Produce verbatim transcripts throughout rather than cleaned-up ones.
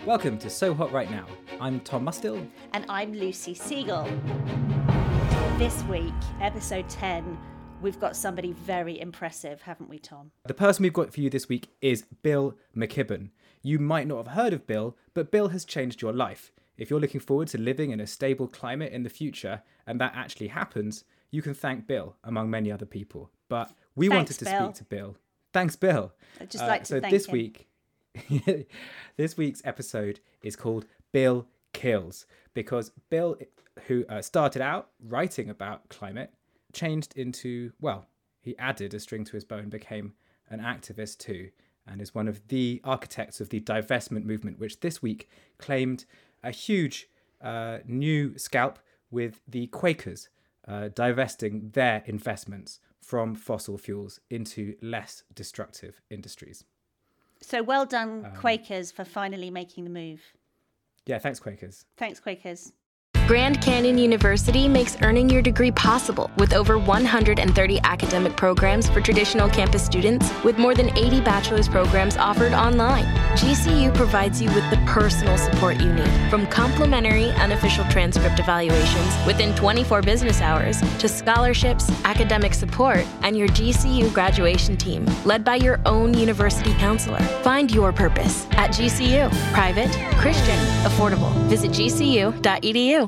Welcome to So Hot Right Now. I'm Tom Mustill. And I'm Lucy Siegel. This week, episode ten, we've got somebody very impressive, haven't we, Tom? The person we've got for you this week is Bill McKibben. You might not have heard of Bill, but Bill has changed your life. If you're looking forward to living in a stable climate in the future, and that actually happens, you can thank Bill, among many other people. But we Thanks, wanted to Bill. speak to Bill. Thanks, Bill. I'd just like Uh, to so thank this him. week, this week's episode is called Bill Kills, because Bill, who uh, started out writing about climate, changed into, well, he added a string to his bow and became an activist too, and is one of the architects of the divestment movement, which this week claimed a huge uh, new scalp with the Quakers uh, divesting their investments from fossil fuels into less destructive industries. So well done, Um, Quakers, for finally making the move. Yeah, thanks, Quakers. Thanks, Quakers. Grand Canyon University makes earning your degree possible with over one hundred thirty academic programs for traditional campus students, with more than eighty bachelor's programs offered online. G C U provides you with the personal support you need, from complimentary unofficial transcript evaluations within twenty-four business hours to scholarships, academic support, and your G C U graduation team, led by your own university counselor. Find your purpose at G C U. Private, Christian, affordable. Visit G C U dot E D U.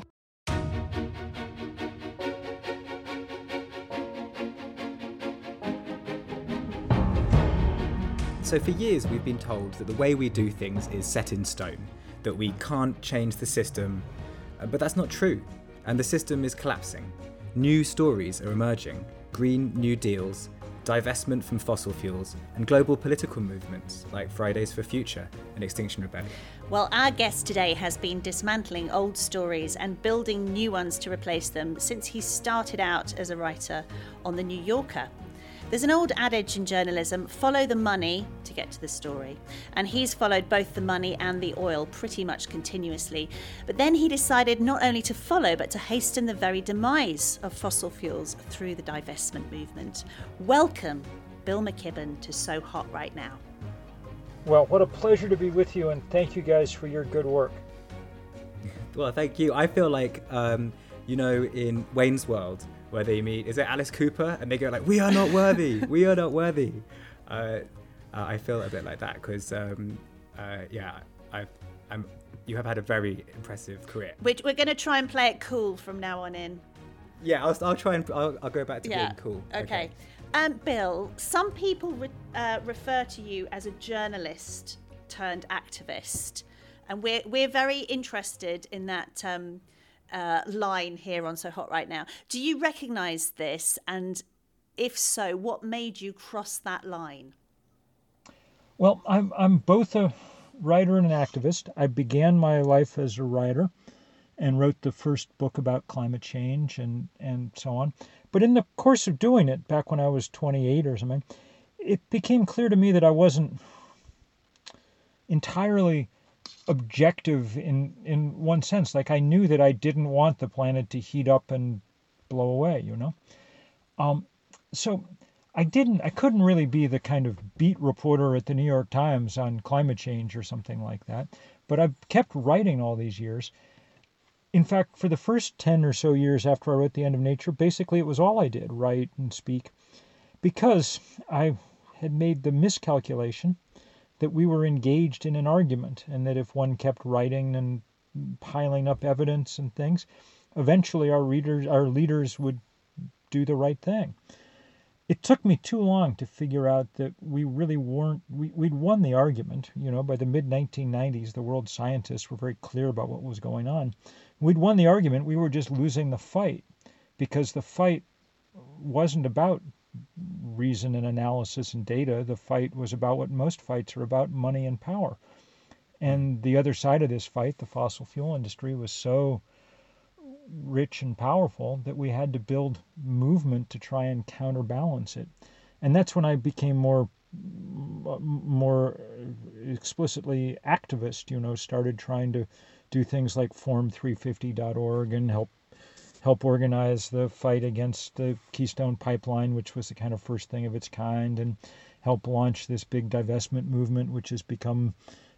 So for years we've been told that the way we do things is set in stone, that we can't change the system, uh, but that's not true, and the system is collapsing. New stories are emerging: Green New Deals, divestment from fossil fuels, and global political movements like Fridays for Future and Extinction Rebellion. Well, our guest today has been dismantling old stories and building new ones to replace them since he started out as a writer on The New Yorker. There's an old adage in journalism: follow the money to get to the story. And he's followed both the money and the oil pretty much continuously. But then he decided not only to follow, but to hasten the very demise of fossil fuels through the divestment movement. Welcome, Bill McKibben, to So Hot Right Now. Well, what a pleasure to be with you, and thank you guys for your good work. Well, thank you. I feel like, um, you know, in Wayne's World, where they meet, is it Alice Cooper? And they go like, we are not worthy, we are not worthy. Uh, uh, I feel a bit like that because, um, uh, yeah, I, I'm. you have had a very impressive career. Which we're going to try and play it cool from now on in. Yeah, I'll, I'll try and I'll, I'll go back to Yeah. being cool. Okay. Um, Bill, some people re- uh, refer to you as a journalist turned activist, and we're we're very interested in that um, uh, line here on So Hot Right Now. Do you recognise this, and if so, what made you cross that line? Well, I'm I'm both a writer and an activist. I began my life as a writer and wrote the first book about climate change and, and so on. But in the course of doing it, back when I was twenty-eight or something, it became clear to me that I wasn't entirely objective in, in one sense. Like, I knew that I didn't want the planet to heat up and blow away, you know? Um, so I didn't, I couldn't really be the kind of beat reporter at the New York Times on climate change or something like that. But I've kept writing all these years. In fact, for the first ten or so years after I wrote The End of Nature, basically it was all I did, write and speak, because I had made the miscalculation that we were engaged in an argument, and that if one kept writing and piling up evidence and things, eventually our readers, our leaders would do the right thing. It took me too long to figure out that we really weren't, we, we'd won the argument. You know, by the mid nineteen nineties, the world scientists were very clear about what was going on. We'd won the argument. We were just losing the fight, because the fight wasn't about reason and analysis and data. The fight was about what most fights are about: money and power. And the other side of this fight, the fossil fuel industry, was so rich and powerful that we had to build movement to try and counterbalance it. And that's when I became more more explicitly activist, you know, started trying to do things like form three fifty dot org and help help organize the fight against the Keystone Pipeline, which was the kind of first thing of its kind, and help launch this big divestment movement, which has become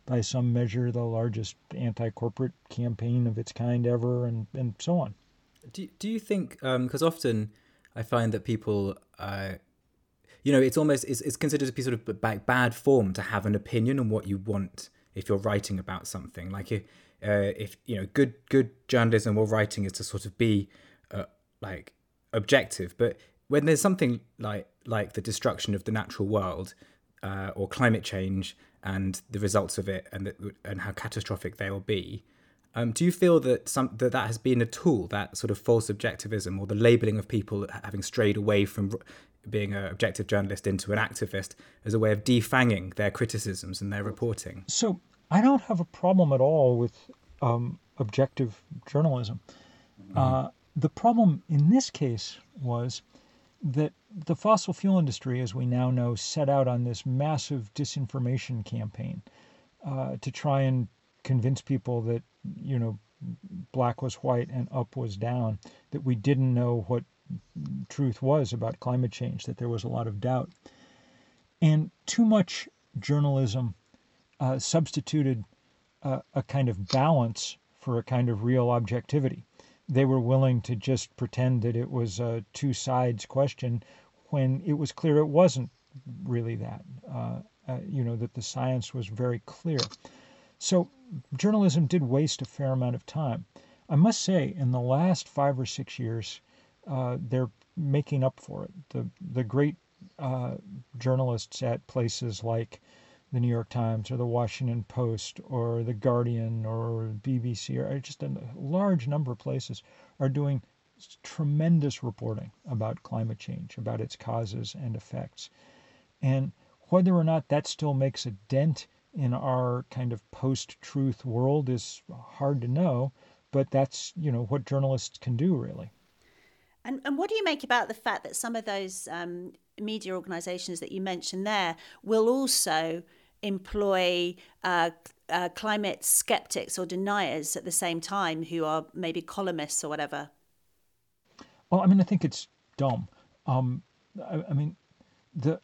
by some measure, the largest anti-corporate campaign of its kind ever, and, and so on. Do, do you think, because um, often I find that people, uh, you know, it's almost, it's, it's considered to be sort of b- bad form to have an opinion on what you want if you're writing about something. Like if, uh, if you know, good good journalism or writing is to sort of be uh, like objective. But when there's something like like the destruction of the natural world uh, or climate change and the results of it and the, and how catastrophic they will be, um, do you feel that some that that has been a tool, that sort of false objectivism or the labelling of people having strayed away from being an objective journalist into an activist as a way of defanging their criticisms and their reporting? So I don't have a problem at all with um, objective journalism. Mm-hmm. Uh, the problem in this case was that the fossil fuel industry, as we now know, set out on this massive disinformation campaign uh, to try and convince people that, you know, black was white and up was down, that we didn't know what truth was about climate change, that there was a lot of doubt. And too much journalism uh, substituted uh, a kind of balance for a kind of real objectivity. They were willing to just pretend that it was a two sides question when it was clear it wasn't really that, uh, uh, you know, that the science was very clear. So journalism did waste a fair amount of time. I must say, in the last five or six years, uh, they're making up for it. The, the great uh, journalists at places like the New York Times or the Washington Post or the Guardian or B B C, or just a large number of places, are doing tremendous reporting about climate change, about its causes and effects. And whether or not that still makes a dent in our kind of post-truth world is hard to know, but that's, you know, what journalists can do, really. And, and what do you make about the fact that some of those um, media organisations that you mentioned there will also employ uh, uh, climate skeptics or deniers at the same time, who are maybe columnists or whatever? Well, I mean, I think it's dumb. Um, I, I mean, the.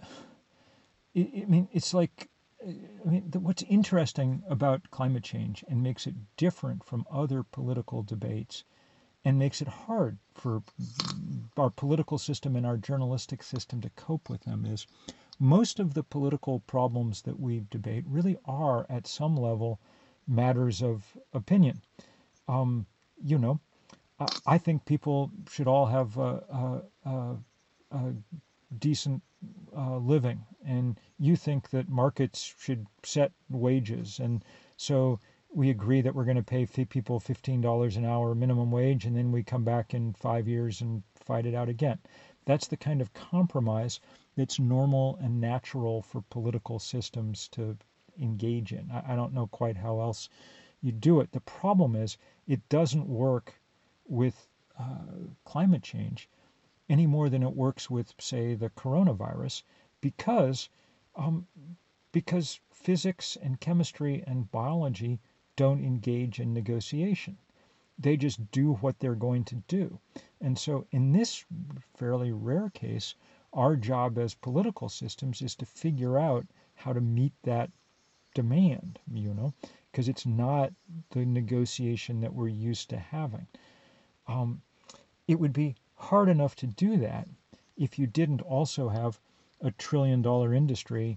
I, I mean, it's like. I mean, the, what's interesting about climate change and makes it different from other political debates, and makes it hard for our political system and our journalistic system to cope with them, is most of the political problems that we debate really are, at some level, matters of opinion. Um, you know, I, I think people should all have a, a, a, a decent uh, living, and you think that markets should set wages, and so we agree that we're going to pay people fifteen dollars an hour minimum wage, and then we come back in five years and fight it out again. That's the kind of compromise that's normal and natural for political systems to engage in. I, I don't know quite how else you do it. The problem is it doesn't work with uh, climate change any more than it works with, say, the coronavirus, because um, because physics and chemistry and biology don't engage in negotiation. They just do what they're going to do. And so in this fairly rare case, our job as political systems is to figure out how to meet that demand, you know, because it's not the negotiation that we're used to having. Um, it would be hard enough to do that if you didn't also have a trillion dollar industry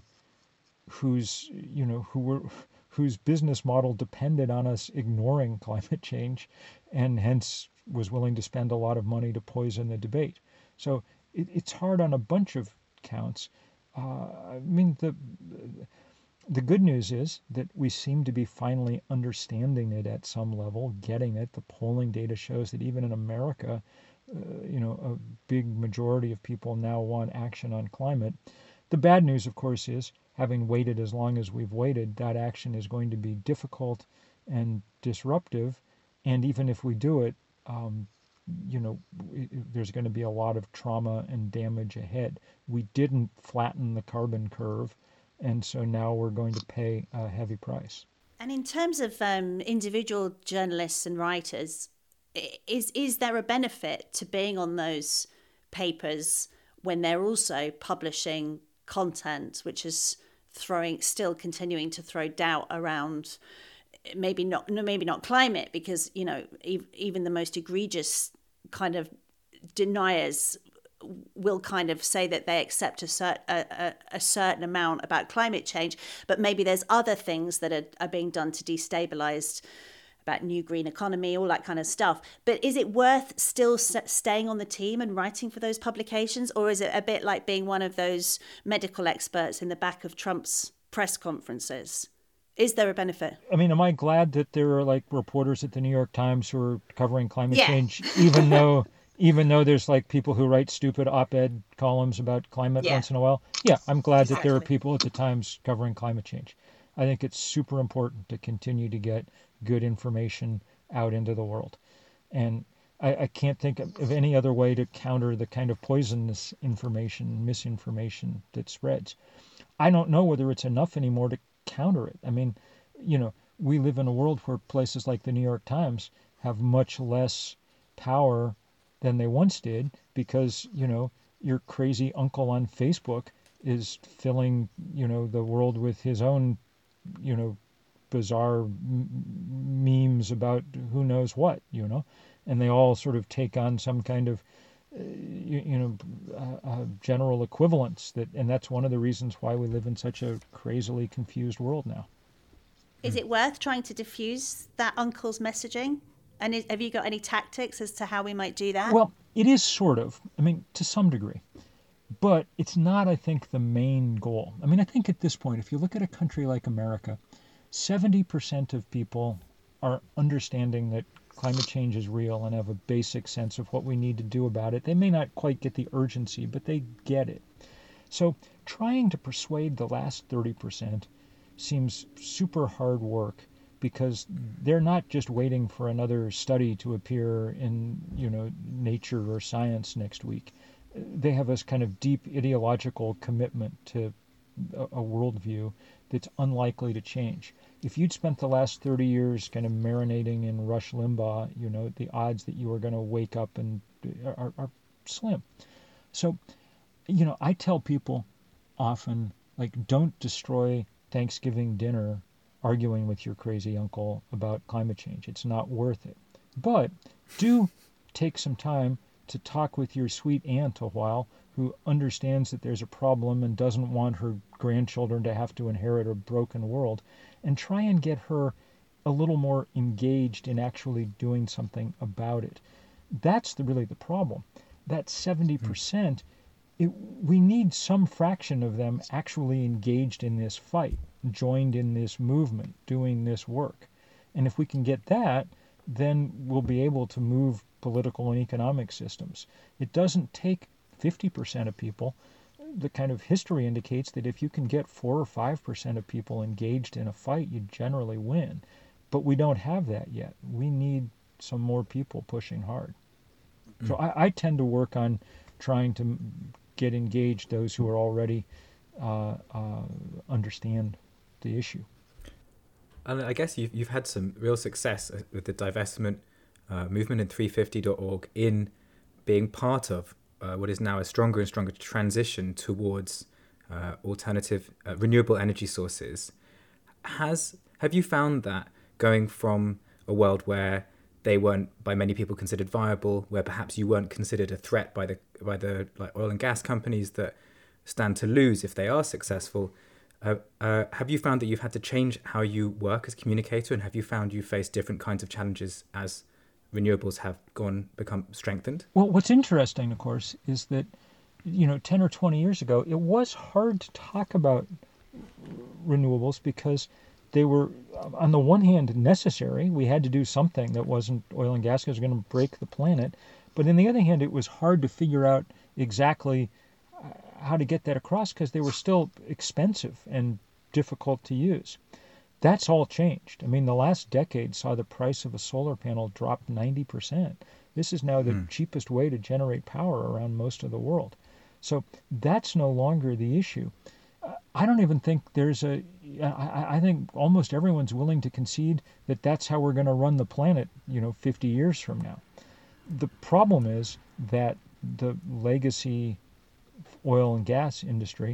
whose, you know, who were whose business model depended on us ignoring climate change, and hence was willing to spend a lot of money to poison the debate. So it, it's hard on a bunch of counts. Uh, I mean, the the good news is that we seem to be finally understanding it at some level, getting it. The polling data shows that even in America, uh, you know, a big majority of people now want action on climate. The bad news, of course, is having waited as long as we've waited, that action is going to be difficult and disruptive. And even if we do it, um, you know, it, there's going to be a lot of trauma and damage ahead. We didn't flatten the carbon curve, and so now we're going to pay a heavy price. And in terms of um, individual journalists and writers, is is there a benefit to being on those papers when they're also publishing content which is throwing, still continuing to throw doubt around maybe not, no, maybe not climate, because, you know, e- even the most egregious kind of deniers will kind of say that they accept a, cert, a, a, a certain amount about climate change, but maybe there's other things that are, are being done to destabilize about new green economy, all that kind of stuff. But is it worth still s- staying on the team and writing for those publications? Or is it a bit like being one of those medical experts in the back of Trump's press conferences? Is there a benefit? I mean, am I glad that there are like reporters at the New York Times who are covering climate Yeah. change, even though even though there's like people who write stupid op-ed columns about climate Yeah. once in a while? Yeah, I'm glad that there are Exactly. people at the Times covering climate change. I think it's super important to continue to get good information out into the world. And I, I can't think of, of any other way to counter the kind of poisonous information, misinformation that spreads. I don't know whether it's enough anymore to counter it. I mean, you know, we live in a world where places like the New York Times have much less power than they once did because, you know, your crazy uncle on Facebook is filling, you know, the world with his own, you know, bizarre m- memes about who knows what, you know, and they all sort of take on some kind of, uh, you, you know, uh, uh, general equivalence that, and that's one of the reasons why we live in such a crazily confused world now. Is it worth trying to diffuse that uncle's messaging? And is, have you got any tactics as to how we might do that? Well, it is sort of, I mean, to some degree, but it's not, I think, the main goal. I mean, I think at this point, if you look at a country like America, seventy percent of people are understanding that climate change is real and have a basic sense of what we need to do about it. They may not quite get the urgency, but they get it. So trying to persuade the last thirty percent seems super hard work because they're not just waiting for another study to appear in, you know, Nature or Science next week. They have this kind of deep ideological commitment to a, a worldview that's unlikely to change. If you'd spent the last thirty years kind of marinating in Rush Limbaugh, you know, the odds that you were going to wake up and are, are slim. So, you know, I tell people often, like, don't destroy Thanksgiving dinner arguing with your crazy uncle about climate change. It's not worth it. But do take some time to talk with your sweet aunt a while who understands that there's a problem and doesn't want her grandchildren to have to inherit a broken world, and try and get her a little more engaged in actually doing something about it. That's the, really the problem. That seventy percent, it, we need some fraction of them actually engaged in this fight, joined in this movement, doing this work. And if we can get that, then we'll be able to move political and economic systems. It doesn't take fifty percent of people. The kind of history indicates that if you can get four or five percent of people engaged in a fight, you generally win. But we don't have that yet. We need some more people pushing hard. Mm. So I, I tend to work on trying to get engaged those who are already uh, uh, understand the issue. And I guess you've, you've had some real success with the divestment uh, movement in three fifty dot org in being part of uh, what is now a stronger and stronger transition towards uh, alternative uh, renewable energy sources. Has have you found that going from a world where they weren't by many people considered viable, where perhaps you weren't considered a threat by the by the like oil and gas companies that stand to lose if they are successful, uh, uh, have you found that you've had to change how you work as a communicator, and have you found you face different kinds of challenges as renewables have gone become strengthened? Well, what's interesting, of course, is that, you know, ten or twenty years ago, it was hard to talk about renewables because they were, on the one hand, necessary. We had to do something that wasn't oil and gas because it was going to break the planet. But on the other hand, it was hard to figure out exactly how to get that across because they were still expensive and difficult to use. That's all changed. I mean, the last decade saw the price of a solar panel drop ninety percent. This is now the mm. cheapest way to generate power around most of the world. So that's no longer the issue. I don't even think there's a, I, I think almost everyone's willing to concede that that's how we're going to run the planet, you know, fifty years from now. The problem is that the legacy oil and gas industry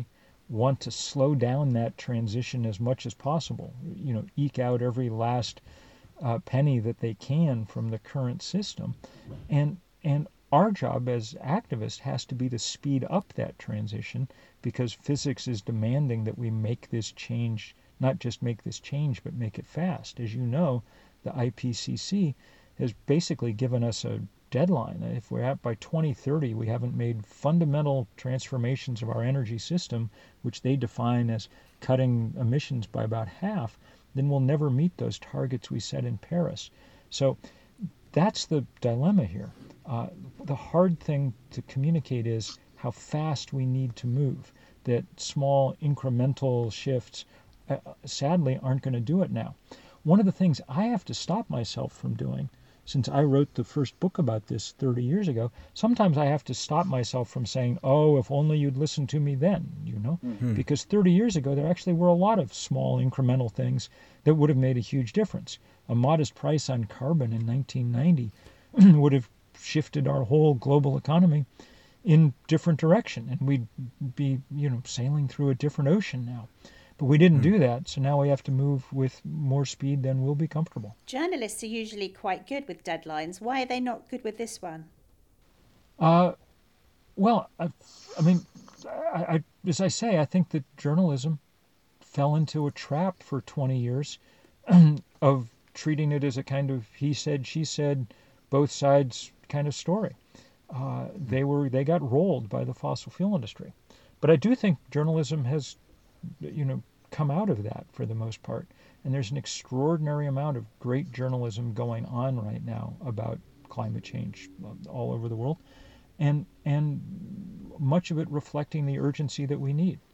want to slow down that transition as much as possible, you know, eke out every last uh, penny that they can from the current system. And, and our job as activists has to be to speed up that transition, because physics is demanding that we make this change, not just make this change, but make it fast. As you know, the I P C C has basically given us a deadline. If we're at by twenty thirty, we haven't made fundamental transformations of our energy system, which they define as cutting emissions by about half, then we'll never meet those targets we set in Paris. So that's the dilemma here. Uh, the hard thing to communicate is how fast we need to move, that small incremental shifts uh, sadly aren't going to do it now. One of the things I have to stop myself from doing, since I wrote the first book about this thirty years ago, sometimes I have to stop myself from saying, oh, if only you'd listened to me then, you know? Mm-hmm. Because thirty years ago, there actually were a lot of small incremental things that would have made a huge difference. A modest price on carbon in nineteen ninety would have shifted our whole global economy in different direction, and we'd be, you know, sailing through a different ocean now. But we didn't do that, so now we have to move with more speed than we'll be comfortable. Journalists are usually quite good with deadlines. Why are they not good with this one? Uh, well, I, I mean, I, I, as I say, I think that journalism fell into a trap for twenty years of treating it as a kind of he said, she said, both sides kind of story. Uh, they were they got rolled by the fossil fuel industry. But I do think journalism has, you know, come out of that for the most part. And there's an extraordinary amount of great journalism going on right now about climate change all over the world, and and much of it reflecting the urgency that we need.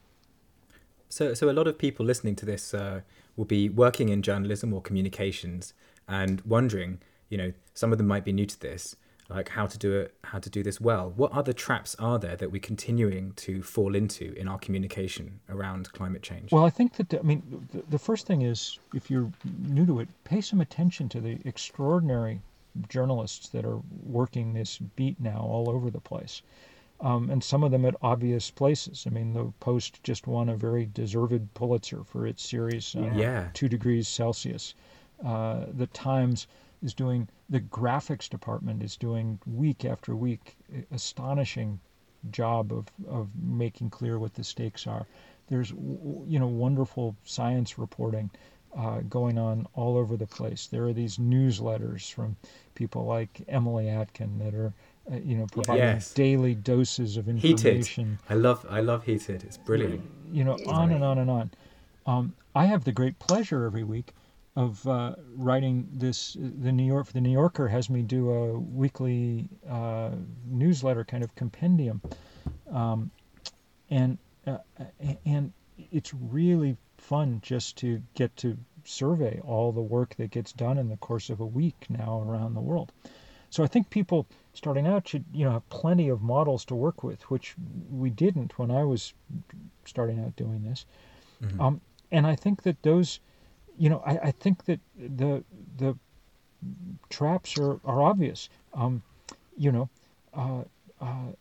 So, so a lot of people listening to this uh, will be working in journalism or communications and wondering, you know, some of them might be new to this, like how to do it, how to do this well. What other traps are there that we're continuing to fall into in our communication around climate change? Well, I think that, I mean, the, the first thing is, if you're new to it, pay some attention to the extraordinary journalists that are working this beat now all over the place. Um, and some of them at obvious places. I mean, the Post just won a very deserved Pulitzer for its series, uh, yeah. Two Degrees Celsius. Uh, the Times is doing, the graphics department is doing week after week astonishing job of, of making clear what the stakes are. There's, you know, wonderful science reporting uh, going on all over the place. There are these newsletters from people like Emily Atkin that are, uh, you know, providing yes. daily doses of information. Heated. I love, I love Heated. It's brilliant. You know, on and on and on. Um, I have the great pleasure every week of uh, writing this. The New York, the New Yorker has me do a weekly uh, newsletter kind of compendium, um, and uh, and it's really fun just to get to survey all the work that gets done in the course of a week now around the world. So I think people starting out should, you know, have plenty of models to work with, which we didn't when I was starting out doing this. Mm-hmm. Um, and I think that those, you know, I, I think that the the traps are, are obvious. Um, you know, uh, uh,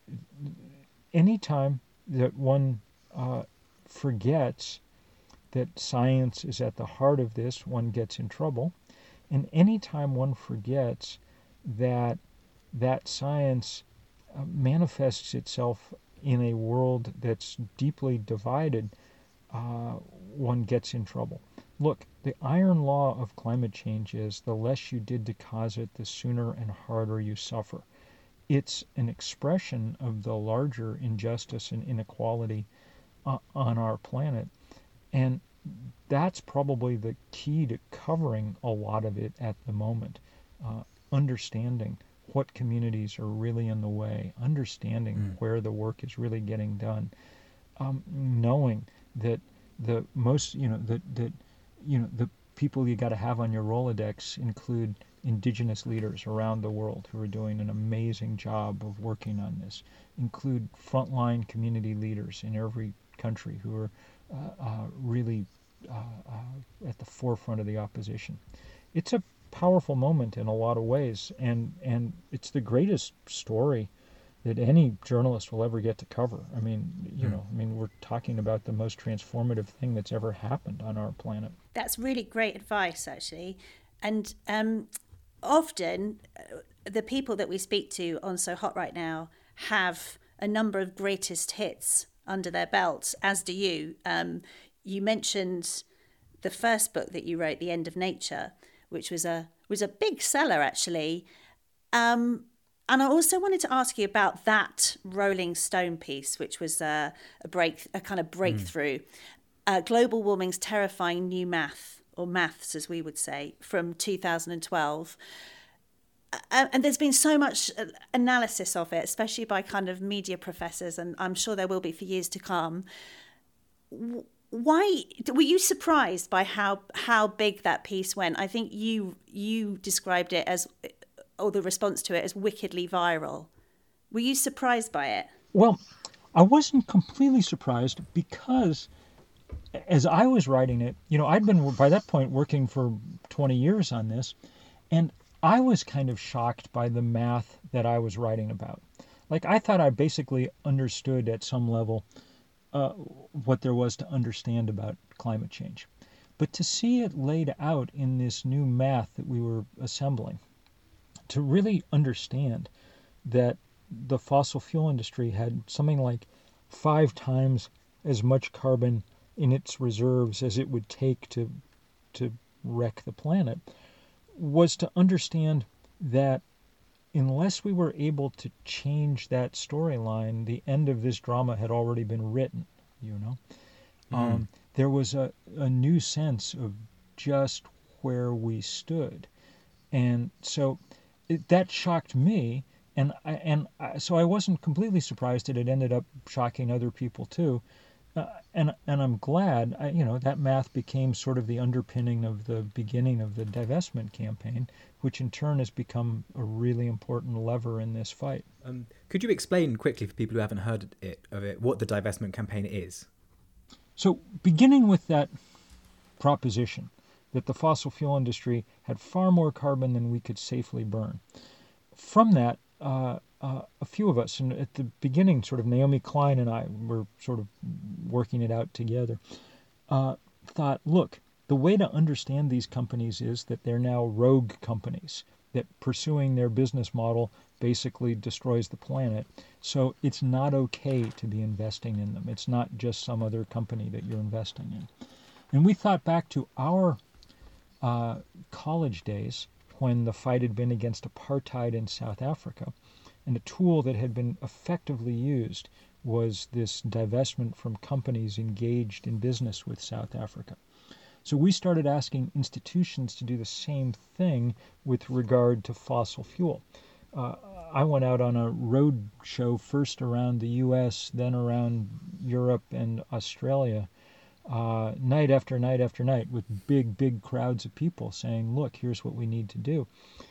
anytime that one uh, forgets that science is at the heart of this, one gets in trouble. And anytime one forgets that that science uh, manifests itself in a world that's deeply divided, uh, one gets in trouble. Look, the iron law of climate change is the less you did to cause it, the sooner and harder you suffer. It's an expression of the larger injustice and inequality uh, on our planet. And that's probably the key to covering a lot of it at the moment. Uh, understanding what communities are really in the way, understanding mm. where the work is really getting done, um, knowing that the most, you know, that that you know the people you got to have on your Rolodex include indigenous leaders around the world who are doing an amazing job of working on this, include frontline community leaders in every country who are uh, uh, really uh, uh, at the forefront of the opposition. It's a powerful moment in a lot of ways, and and it's the greatest story that any journalist will ever get to cover. I mean, you Mm. know, I mean, we're talking about the most transformative thing that's ever happened on our planet. That's really great advice, actually. And um, often uh, the people that we speak to on So Hot Right Now have a number of greatest hits under their belts, as do you. Um, you mentioned the first book that you wrote, The End of Nature, which was a was a big seller, actually. Um, and I also wanted to ask you about that Rolling Stone piece, which was a, a break, a kind of breakthrough. Mm. Uh, Global Warming's Terrifying New Math, or Maths, as we would say, from two thousand twelve. Uh, and there's been so much analysis of it, especially by kind of media professors, and I'm sure there will be for years to come. Why were you surprised by how how big that piece went? I think you you described it as, or the response to it as, wickedly viral. Were you surprised by it? Well, I wasn't completely surprised because as I was writing it, you know, I'd been by that point working for twenty years on this, and I was kind of shocked by the math that I was writing about. Like, I thought I basically understood at some level uh, what there was to understand about climate change. But to see it laid out in this new math that we were assembling, to really understand that the fossil fuel industry had something like five times as much carbon in its reserves as it would take to to wreck the planet, was to understand that unless we were able to change that storyline, the end of this drama had already been written, you know. Mm. Um, there was a, a new sense of just where we stood. And so it, that shocked me, and I, and I, so I wasn't completely surprised that it ended up shocking other people too. Uh, and and I'm glad, I, you know, that math became sort of the underpinning of the beginning of the divestment campaign, which in turn has become a really important lever in this fight. Um, could you explain quickly for people who haven't heard it, of it what the divestment campaign is? So beginning with that proposition that the fossil fuel industry had far more carbon than we could safely burn, from that, uh, Uh, a few of us, and at the beginning, sort of Naomi Klein and I were sort of working it out together, uh, thought, look, the way to understand these companies is that they're now rogue companies, that pursuing their business model basically destroys the planet. So it's not okay to be investing in them. It's not just some other company that you're investing in. And we thought back to our uh, college days when the fight had been against apartheid in South Africa. And a tool that had been effectively used was this divestment from companies engaged in business with South Africa. So we started asking institutions to do the same thing with regard to fossil fuel. Uh, I went out on a road show first around the U S, then around Europe and Australia, uh, night after night after night, with big, big crowds of people saying, look, here's what we need to do.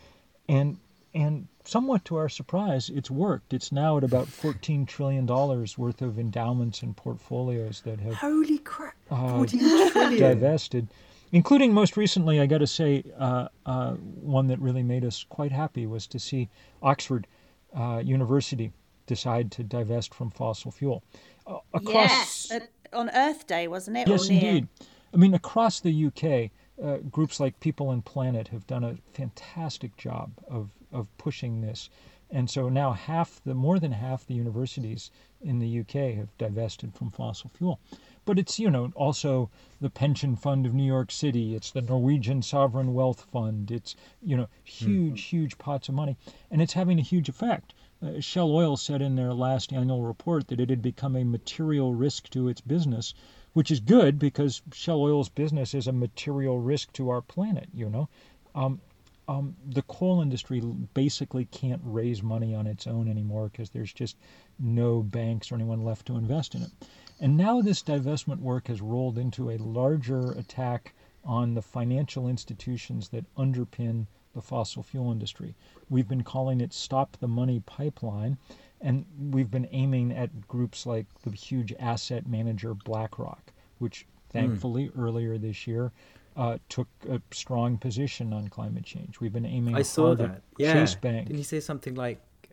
And And somewhat to our surprise, it's worked. It's now at about fourteen trillion dollars worth of endowments and portfolios that have Holy crap! Uh, fourteen trillion divested, including most recently, I got to say, uh, uh, one that really made us quite happy was to see Oxford uh, University decide to divest from fossil fuel. Uh, across, yes, uh, on Earth Day, wasn't it? Yes, indeed. I mean, across the U K, uh, groups like People and Planet have done a fantastic job of of pushing this. And so now half the more than half the universities in the U K have divested from fossil fuel. But it's, you know, also the pension fund of New York City, it's the Norwegian Sovereign Wealth Fund, it's, you know, huge, mm-hmm. huge pots of money, and it's having a huge effect. Uh, Shell Oil said in their last annual report that it had become a material risk to its business, which is good because Shell Oil's business is a material risk to our planet, you know. Um, Um, the coal industry basically can't raise money on its own anymore because there's just no banks or anyone left to invest in it. And now this divestment work has rolled into a larger attack on the financial institutions that underpin the fossil fuel industry. We've been calling it Stop the Money Pipeline, and we've been aiming at groups like the huge asset manager BlackRock, which thankfully mm. earlier this year Uh, took a strong position on climate change. We've been aiming I saw hard that. at Yeah. Chase Bank. Didn't you say something like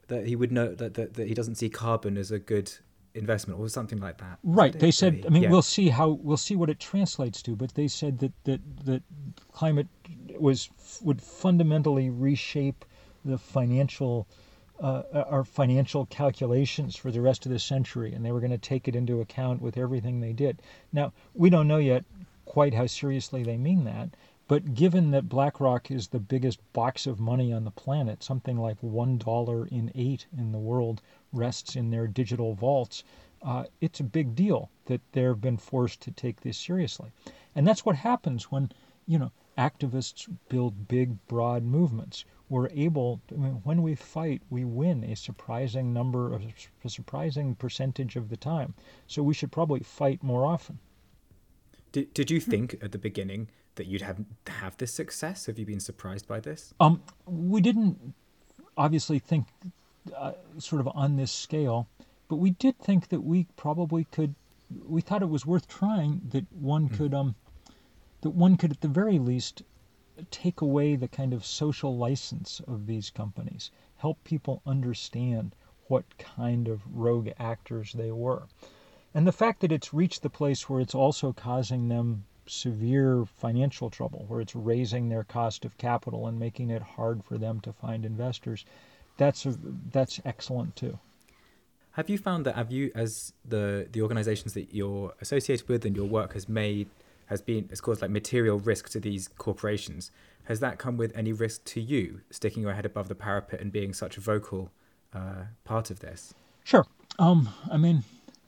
that he would know that, that, that he doesn't see carbon as a good investment or something like that. Right. They said, I mean, yeah. we'll see how, we'll see what it translates to, but they said that, that, that climate was, would fundamentally reshape the financial, uh, our financial calculations for the rest of the century, and they were going to take it into account with everything they did. Now, we don't know yet quite how seriously they mean that, but given that BlackRock is the biggest box of money on the planet, something like one dollar in eight in the world rests in their digital vaults, uh, it's a big deal that they've been forced to take this seriously. And that's what happens when, you know, activists build big, broad movements. We're able, I mean, when we fight, we win a surprising number of, a surprising percentage of the time. So we should probably fight more often. Did, did you think at the beginning that you'd have have this success? Have you been surprised by this? Um, we didn't obviously think uh, sort of on this scale, but we did think that we probably could. We thought it was worth trying. That one could, um, that one could at the very least take away the kind of social license of these companies, help people understand what kind of rogue actors they were, and the fact that it's reached the place where it's also causing them severe financial trouble, where it's raising their cost of capital and making it hard for them to find investors, that's a, that's excellent too. Have you found that, have you, as the the organizations that you're associated with and your work has made, has been, has caused like material risk to these corporations, has that come with any risk to you, sticking your head above the parapet and being such a vocal uh, part of this? Sure. Um, I mean,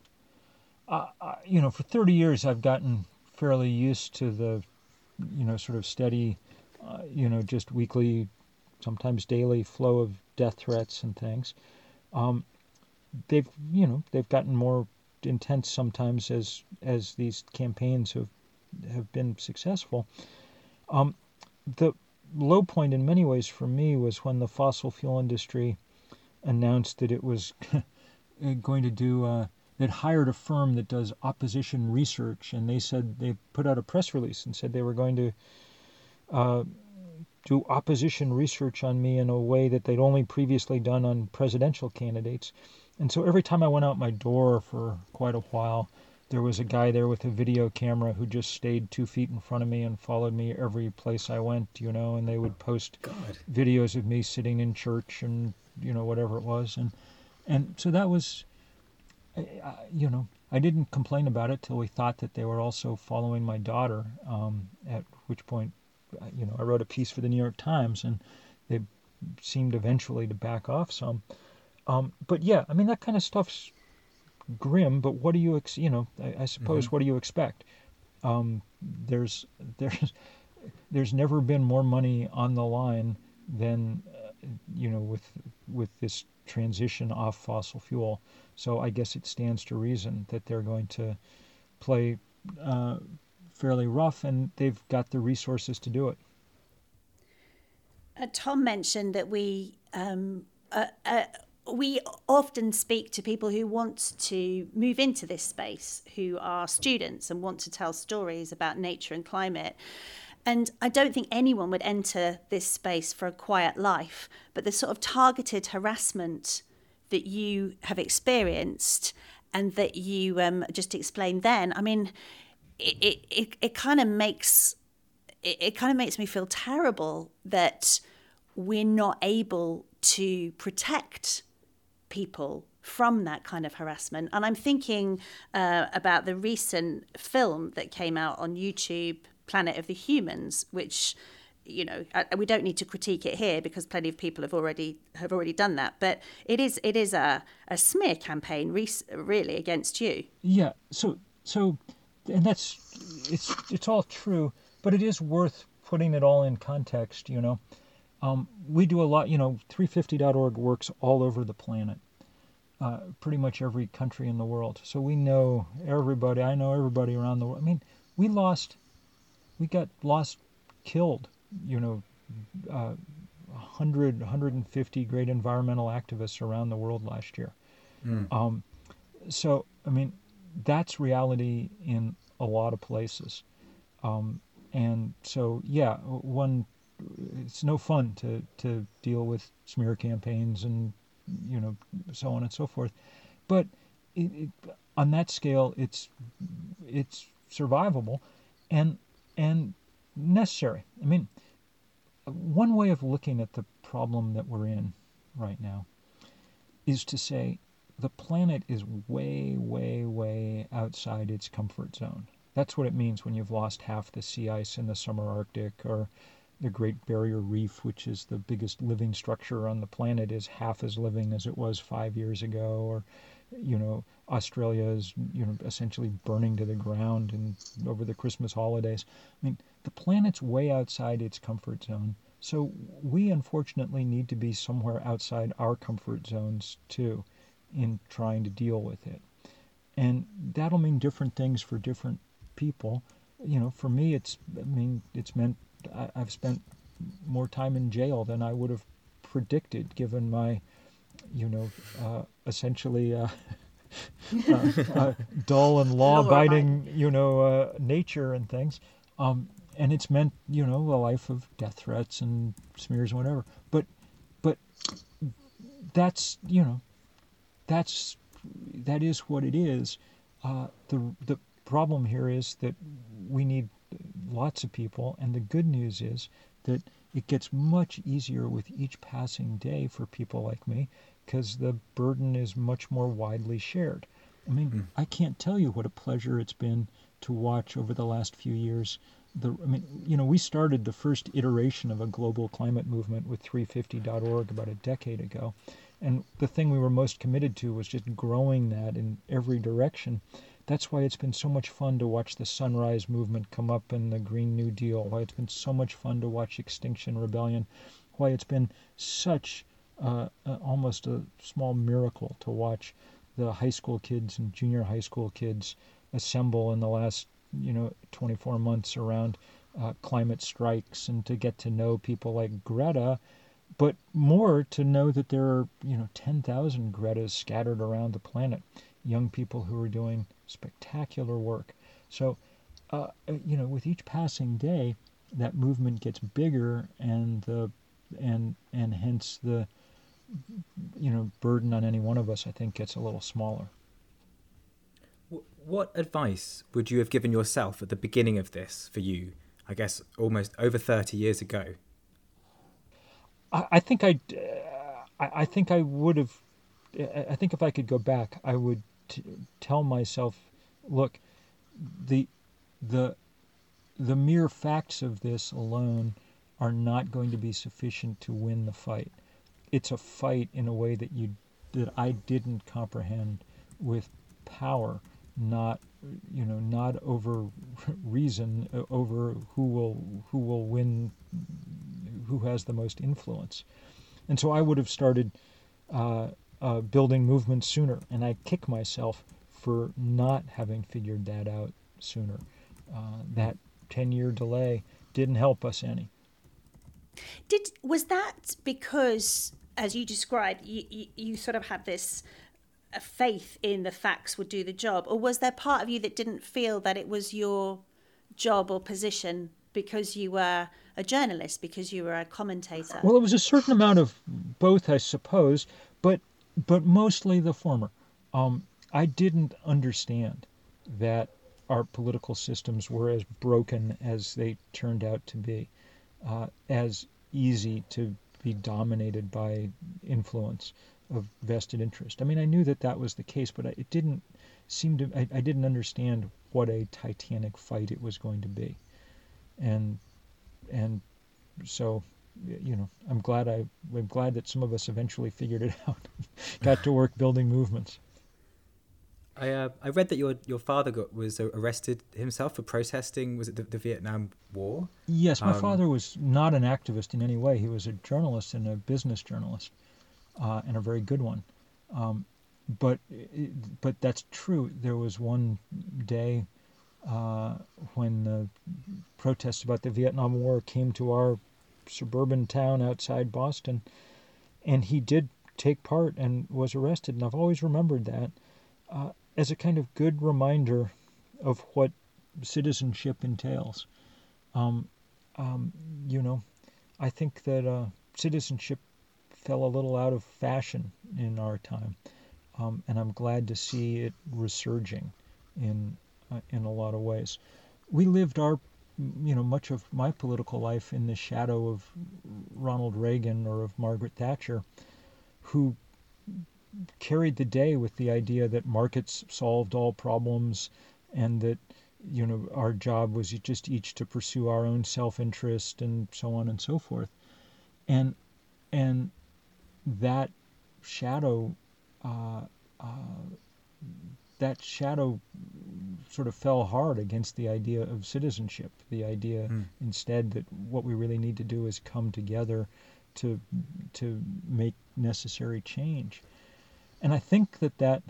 uh, uh, you know, for thirty years I've gotten fairly used to the, you know, sort of steady, uh, you know, just weekly, sometimes daily flow of death threats and things. Um, they've, you know, they've gotten more intense sometimes as as these campaigns have have been successful. Um, the low point in many ways for me was when the fossil fuel industry announced that it was going to do. Uh, that hired a firm that does opposition research, and they said, they put out a press release and said they were going to uh, do opposition research on me in a way that they'd only previously done on presidential candidates. And so every time I went out my door for quite a while, there was a guy there with a video camera who just stayed two feet in front of me and followed me every place I went, you know, and they would post God. videos videos of me sitting in church and, you know, whatever it was. And, and so that was... I, you know, I didn't complain about it till we thought that they were also following my daughter, um, at which point, you know, I wrote a piece for the New York Times, and they seemed eventually to back off some. Um, but yeah, I mean, that kind of stuff's grim, but what do you, ex- you know, I, I suppose, mm-hmm. what do you expect? Um, there's, there's, there's never been more money on the line than, uh, you know, with, with this transition off fossil fuel. So I guess it stands to reason that they're going to play uh, fairly rough, and they've got the resources to do it. Uh, Tom mentioned that we um, uh, uh, we often speak to people who want to move into this space, who are students and want to tell stories about nature and climate. And I don't think anyone would enter this space for a quiet life, but the sort of targeted harassment that you have experienced and that you um, just explained then, I mean, it it, it, it kind of makes it, it kind of makes me feel terrible that we're not able to protect people from that kind of harassment. And I'm thinking uh, about the recent film that came out on YouTube, Planet of the Humans, which, you know, we don't need to critique it here because plenty of people have already have already done that. But it is it is a, a smear campaign, really, against you. Yeah. So so, and that's it's it's all true, but it is worth putting it all in context. You know, um, we do a lot. You know, three fifty dot org works all over the planet, uh, pretty much every country in the world. So we know everybody. I know everybody around the world. I mean, we lost. We got lost, killed, you know, uh, one hundred, one hundred fifty great environmental activists around the world last year. Mm. Um, so, I mean, that's reality in a lot of places. Um, and so, yeah, one, it's no fun to, to deal with smear campaigns and, you know, so on and so forth. But it, it, on that scale, it's it's survivable and and necessary. I mean, one way of looking at the problem that we're in right now is to say the planet is way, way, way outside its comfort zone. That's what it means when you've lost half the sea ice in the summer Arctic, or the Great Barrier Reef, which is the biggest living structure on the planet, is half as living as it was five years ago, or, you know, Australia is, you know, essentially burning to the ground and over the Christmas holidays. I mean, the planet's way outside its comfort zone. So we unfortunately need to be somewhere outside our comfort zones too in trying to deal with it. And that'll mean different things for different people. You know, for me, it's, I mean, it's meant I, I've spent more time in jail than I would have predicted, given my, you know, uh, essentially uh, uh, uh, dull and law-abiding, you know, uh, nature and things. Um, and it's meant, you know, a life of death threats and smears and whatever. But, but that's, you know, that's, that is what it is. Uh, the the problem here is that we need lots of people, and the good news is that it gets much easier with each passing day for people like me, because the burden is much more widely shared. I mean, mm. I can't tell you what a pleasure it's been to watch over the last few years. The, I mean, you know, we started the first iteration of a global climate movement with three fifty dot org about a decade ago. And the thing we were most committed to was just growing that in every direction. That's why it's been so much fun to watch the Sunrise Movement come up in the Green New Deal, why it's been so much fun to watch Extinction Rebellion, why it's been such uh, uh, almost a small miracle to watch the high school kids and junior high school kids assemble in the last, you know, twenty-four months around uh, climate strikes, and to get to know people like Greta, but more to know that there are, you know, ten thousand Gretas scattered around the planet, young people who are doing spectacular work. So, uh, you know, with each passing day, that movement gets bigger, and the and and hence the, you know, burden on any one of us, I think, gets a little smaller. What advice would you have given yourself at the beginning of this for you, I guess, almost over thirty years ago? I, I think I, uh, I, I think I would have, I think if I could go back, I would t- tell myself, look, the, the, the mere facts of this alone are not going to be sufficient to win the fight. It's a fight in a way that you, that I didn't comprehend, with power, not, you know, not over reason, over who will who will win, who has the most influence. And so I would have started uh, uh, building movements sooner, and I kick myself for not having figured that out sooner. Uh, that ten-year delay didn't help us any. Did was that because, as you described, you, you, you sort of had this a faith in the facts would do the job, or was there part of you that didn't feel that it was your job or position because you were a journalist, because you were a commentator? Well, it was a certain amount of both, I suppose, but but mostly the former. Um, I didn't understand that our political systems were as broken as they turned out to be, uh, as easy to be dominated by influence of vested interest. I mean, I knew that that was the case, but it didn't seem to, I, I didn't understand what a titanic fight it was going to be. And, and so, you know, I'm glad I, I'm glad that some of us eventually figured it out, got to work building movements. I uh, I read that your your father got was arrested himself for protesting. Was it the, the Vietnam War? Yes, my um, father was not an activist in any way. He was a journalist and a business journalist. Uh, and a very good one, um, but but that's true. There was one day uh, when the protests about the Vietnam War came to our suburban town outside Boston, and he did take part and was arrested. And I've always remembered that uh, as a kind of good reminder of what citizenship entails. Um, um, you know, I think that uh, citizenship fell a little out of fashion in our time. Um, and I'm glad to see it resurging in uh, in a lot of ways. We lived our, you know, much of my political life in the shadow of Ronald Reagan or of Margaret Thatcher, who carried the day with the idea that markets solved all problems and that, you know, our job was just each to pursue our own self-interest and so on and so forth. And and that shadow, uh, uh, that shadow sort of fell hard against the idea of citizenship, the idea mm. instead that what we really need to do is come together to to make necessary change. And I think that that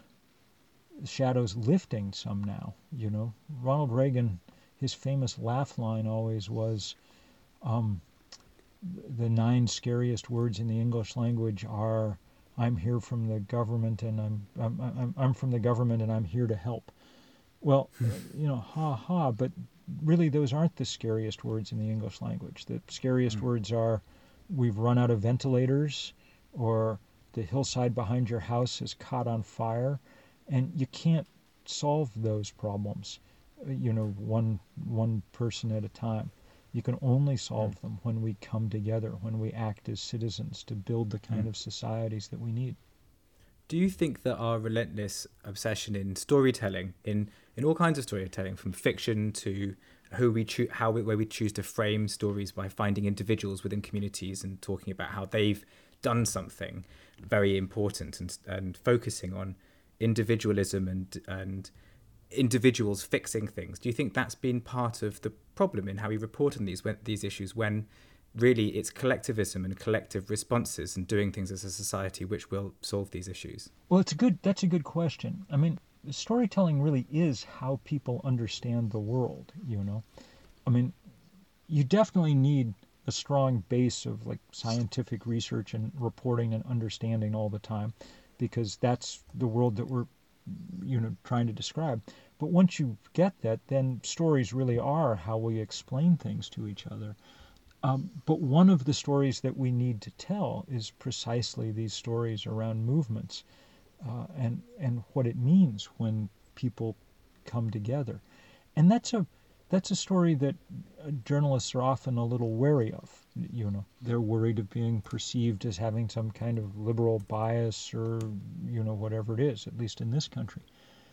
shadow's lifting some now, you know. Ronald Reagan, his famous laugh line always was, um, the nine scariest words in the English language are, I'm here from the government and I'm I'm I'm, I'm from the government and I'm here to help. Well, you know, ha ha, but really those aren't the scariest words in the English language. The scariest mm. words are, we've run out of ventilators, or the hillside behind your house is caught on fire, and you can't solve those problems, you know, one one person at a time. You can only solve mm. them when we come together, when we act as citizens to build the kind mm. of societies that we need. Do you think that our relentless obsession in storytelling, in, in all kinds of storytelling, from fiction to who we choose, how we, where we choose to frame stories by finding individuals within communities and talking about how they've done something very important and and focusing on individualism and and individuals fixing things, do you think that's been part of the problem in how we report on these when, these issues, when really it's collectivism and collective responses and doing things as a society which will solve these issues? Well, it's a good that's a good question. I mean, storytelling really is how people understand the world, you know. I mean, you definitely need a strong base of like scientific research and reporting and understanding all the time, because that's the world that we're, you know, trying to describe. But once you get that, then stories really are how we explain things to each other. Um, but one of the stories that we need to tell is precisely these stories around movements, uh, and and what it means when people come together. And that's a that's a story that journalists are often a little wary of. You know, they're worried of being perceived as having some kind of liberal bias or, you know, whatever it is, at least in this country.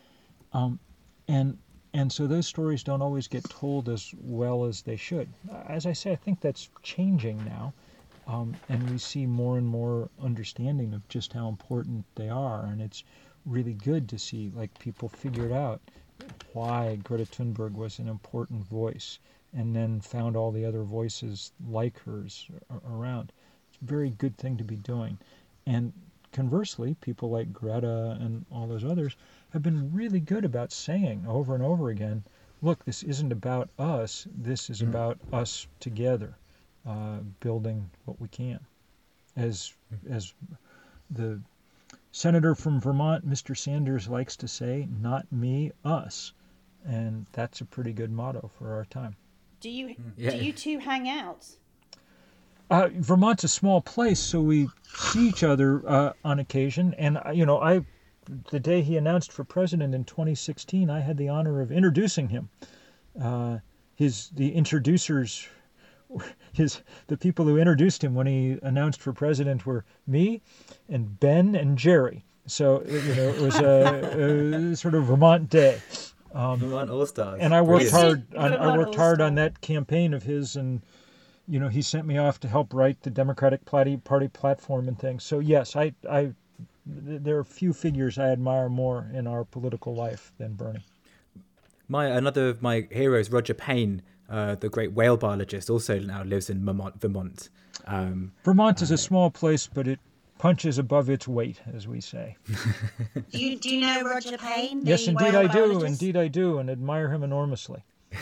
Um, and and so those stories don't always get told as well as they should. As I say, I think that's changing now. Um, and we see more and more understanding of just how important they are. And it's really good to see, like, people figured out why Greta Thunberg was an important voice, and then found all the other voices like hers around. It's a very good thing to be doing. And conversely, people like Greta and all those others have been really good about saying over and over again, look, this isn't about us, this is mm. about us together, uh, building what we can. As mm. as the Senator from Vermont, Mister Sanders, likes to say, not me, us. And that's a pretty good motto for our time. Do you yeah. do you two hang out? Uh, Vermont's a small place, so we see each other uh, on occasion. And, you know, I, the day he announced for president in twenty sixteen, I had the honor of introducing him. Uh, his the introducers, his the people who introduced him when he announced for president were me and Ben and Jerry. So, you know, it was a, a sort of Vermont day. Um, Vermont All-Stars. And I worked Brilliant. hard. On, I worked hard on that campaign of his, and you know, he sent me off to help write the Democratic Party platform and things. So yes, I, I, there are few figures I admire more in our political life than Bernie. My another of my heroes, Roger Payne, uh, the great whale biologist, also now lives in Vermont. Vermont, um, Vermont is uh, a small place, but it punches above its weight, as we say. do, you, do you know Roger Payne? Yes, indeed I do. Biologist? Indeed I do, and admire him enormously.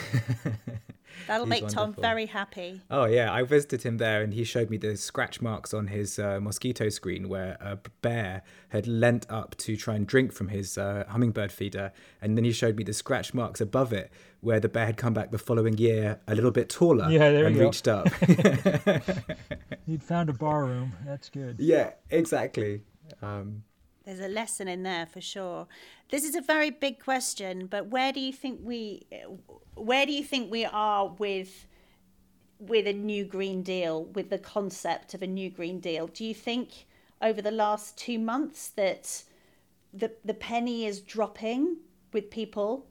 That'll He's make wonderful. Tom very happy. Oh, yeah. I visited him there and he showed me the scratch marks on his uh, mosquito screen where a bear had leant up to try and drink from his uh, hummingbird feeder. And then he showed me the scratch marks above it where the bear had come back the following year a little bit taller yeah, there and you reached go. up. he You'd found a bar room. That's good. Yeah, exactly. Um, There's a lesson in there for sure. This is a very big question, but where do you think we, where do you think we are with, with a new Green Deal, with the concept of a new Green Deal? Do you think over the last two months that the the penny is dropping with people?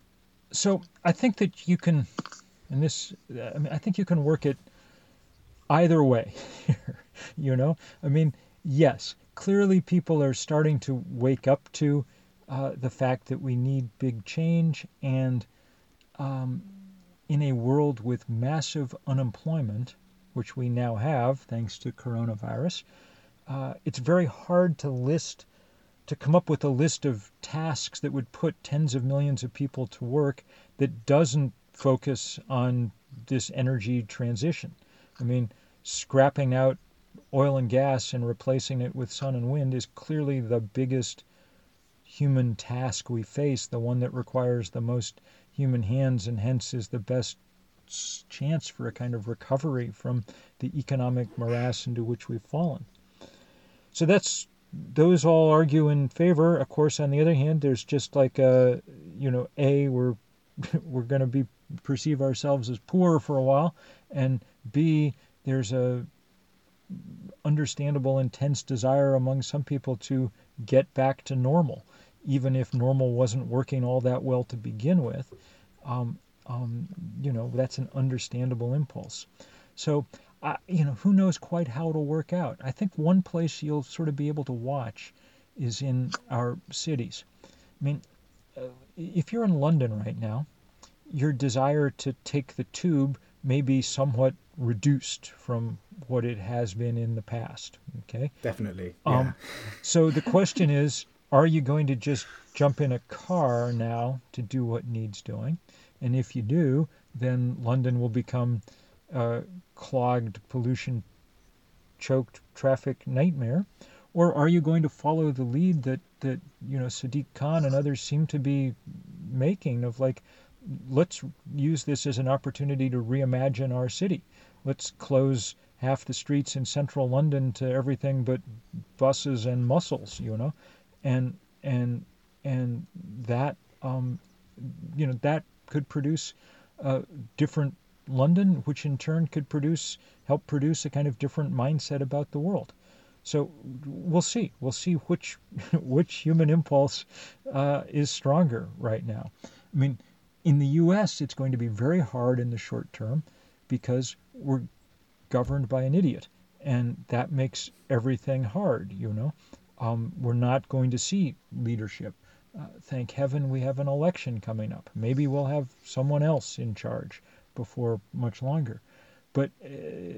So I think that you can, and this, I mean, I think you can work it either way here, you know? I mean, yes, clearly people are starting to wake up to uh, the fact that we need big change, and um, in a world with massive unemployment, which we now have thanks to coronavirus, uh, it's very hard to list, to come up with a list of tasks that would put tens of millions of people to work that doesn't focus on this energy transition. I mean, scrapping out oil and gas and replacing it with sun and wind is clearly the biggest human task we face, the one that requires the most human hands, and hence is the best chance for a kind of recovery from the economic morass into which we've fallen. So that's, those all argue in favor. Of course, on the other hand, there's just like a, you know, A, we're we're going to be perceive ourselves as poor for a while, and B, there's a understandable intense desire among some people to get back to normal, even if normal wasn't working all that well to begin with. Um, um, you know, that's an understandable impulse. So, uh, you know, who knows quite how it'll work out. I think one place you'll sort of be able to watch is in our cities. I mean, uh, if you're in London right now, your desire to take the tube may be somewhat reduced from what it has been in the past. Okay? Definitely. Um, Yeah. So the question is, are you going to just jump in a car now to do what needs doing? And if you do, then London will become a clogged, pollution-choked traffic nightmare. Or are you going to follow the lead that, that you know Sadiq Khan and others seem to be making of, like, let's use this as an opportunity to reimagine our city. Let's close half the streets in central London to everything but buses and muscles, you know, and and and that um, you know that could produce a different London, which in turn could produce help produce a kind of different mindset about the world. So we'll see. We'll see which which human impulse uh, is stronger right now. I mean, in the U S, it's going to be very hard in the short term because we're governed by an idiot, and that makes everything hard, you know. Um, we're not going to see leadership. Uh, thank heaven we have an election coming up. Maybe we'll have someone else in charge before much longer. But, uh,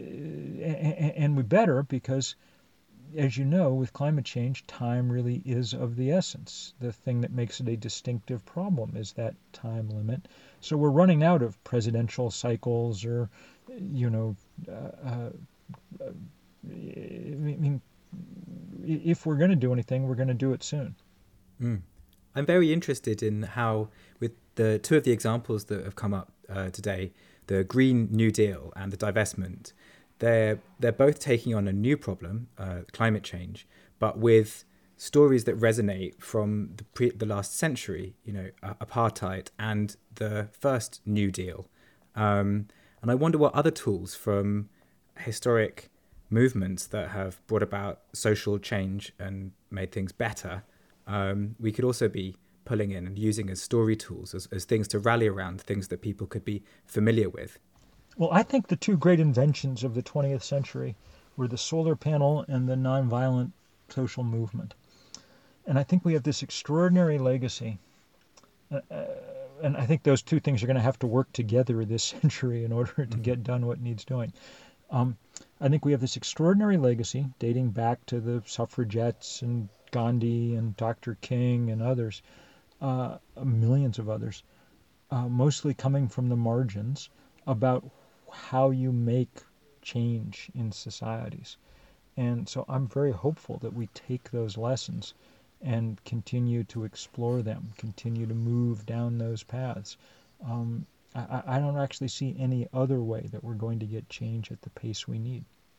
and we better, because, as you know, with climate change, time really is of the essence. The thing that makes it a distinctive problem is that time limit. So we're running out of presidential cycles or, you know, uh, uh, I mean, if we're going to do anything, we're going to do it soon. Mm. I'm very interested in how, with the two of the examples that have come up uh, today, the Green New Deal and the divestment, they're they're both taking on a new problem, uh, climate change, but with stories that resonate from the pre, the last century, you know, uh, apartheid and the first New Deal. Um, and I wonder what other tools from historic movements that have brought about social change and made things better, um, we could also be pulling in and using as story tools, as, as things to rally around, things that people could be familiar with. Well, I think the two great inventions of the twentieth century were the solar panel and the nonviolent social movement. And I think we have this extraordinary legacy. Uh, and I think those two things are going to have to work together this century in order to mm-hmm. get done what needs doing. Um, I think we have this extraordinary legacy dating back to the suffragettes and Gandhi and Doctor King and others, uh, millions of others, uh, mostly coming from the margins, about how you make change in societies. And so I'm very hopeful that we take those lessons and continue to explore them, continue to move down those paths. Um, I, I don't actually see any other way that we're going to get change at the pace we need.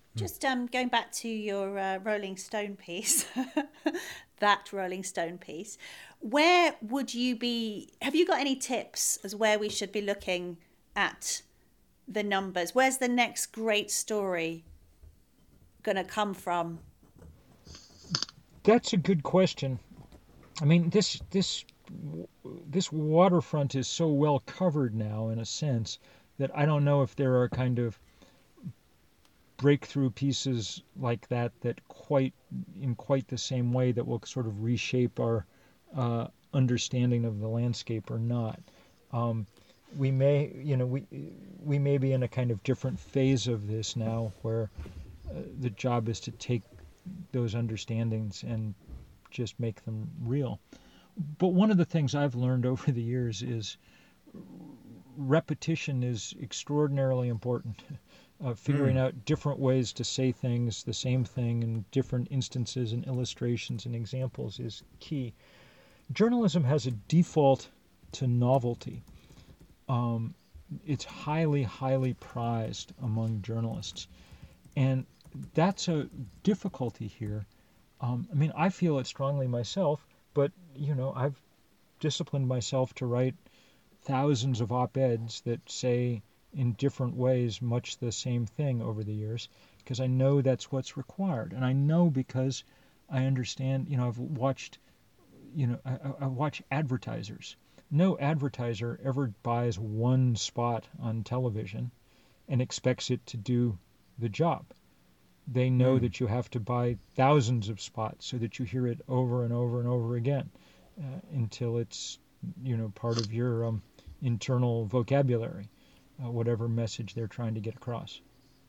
Just um, going back to your uh, Rolling Stone piece, that Rolling Stone piece, where would you be? Have you got any tips as where we should be looking at the numbers? Where's the next great story going to come from? That's a good question. I mean, this this this waterfront is so well covered now, in a sense, that I don't know if there are kind of breakthrough pieces like that that quite in quite the same way that will sort of reshape our uh, understanding of the landscape or not. Um, we may, you know, we we may be in a kind of different phase of this now, where uh, the job is to take those understandings and just make them real. But one of the things I've learned over the years is repetition is extraordinarily important. Uh, figuring mm. out different ways to say things, the same thing, in different instances and illustrations and examples is key. Journalism has a default to novelty. Um, it's highly, highly prized among journalists. And that's a difficulty here. Um, I mean, I feel it strongly myself, but, you know, I've disciplined myself to write thousands of op-eds that say in different ways much the same thing over the years, because I know that's what's required. And I know because I understand, you know, I've watched, you know, I, I watch advertisers. No advertiser ever buys one spot on television and expects it to do the job. They know mm. that you have to buy thousands of spots so that you hear it over and over and over again uh, until it's, you know, part of your um, internal vocabulary. Uh, whatever message they're trying to get across.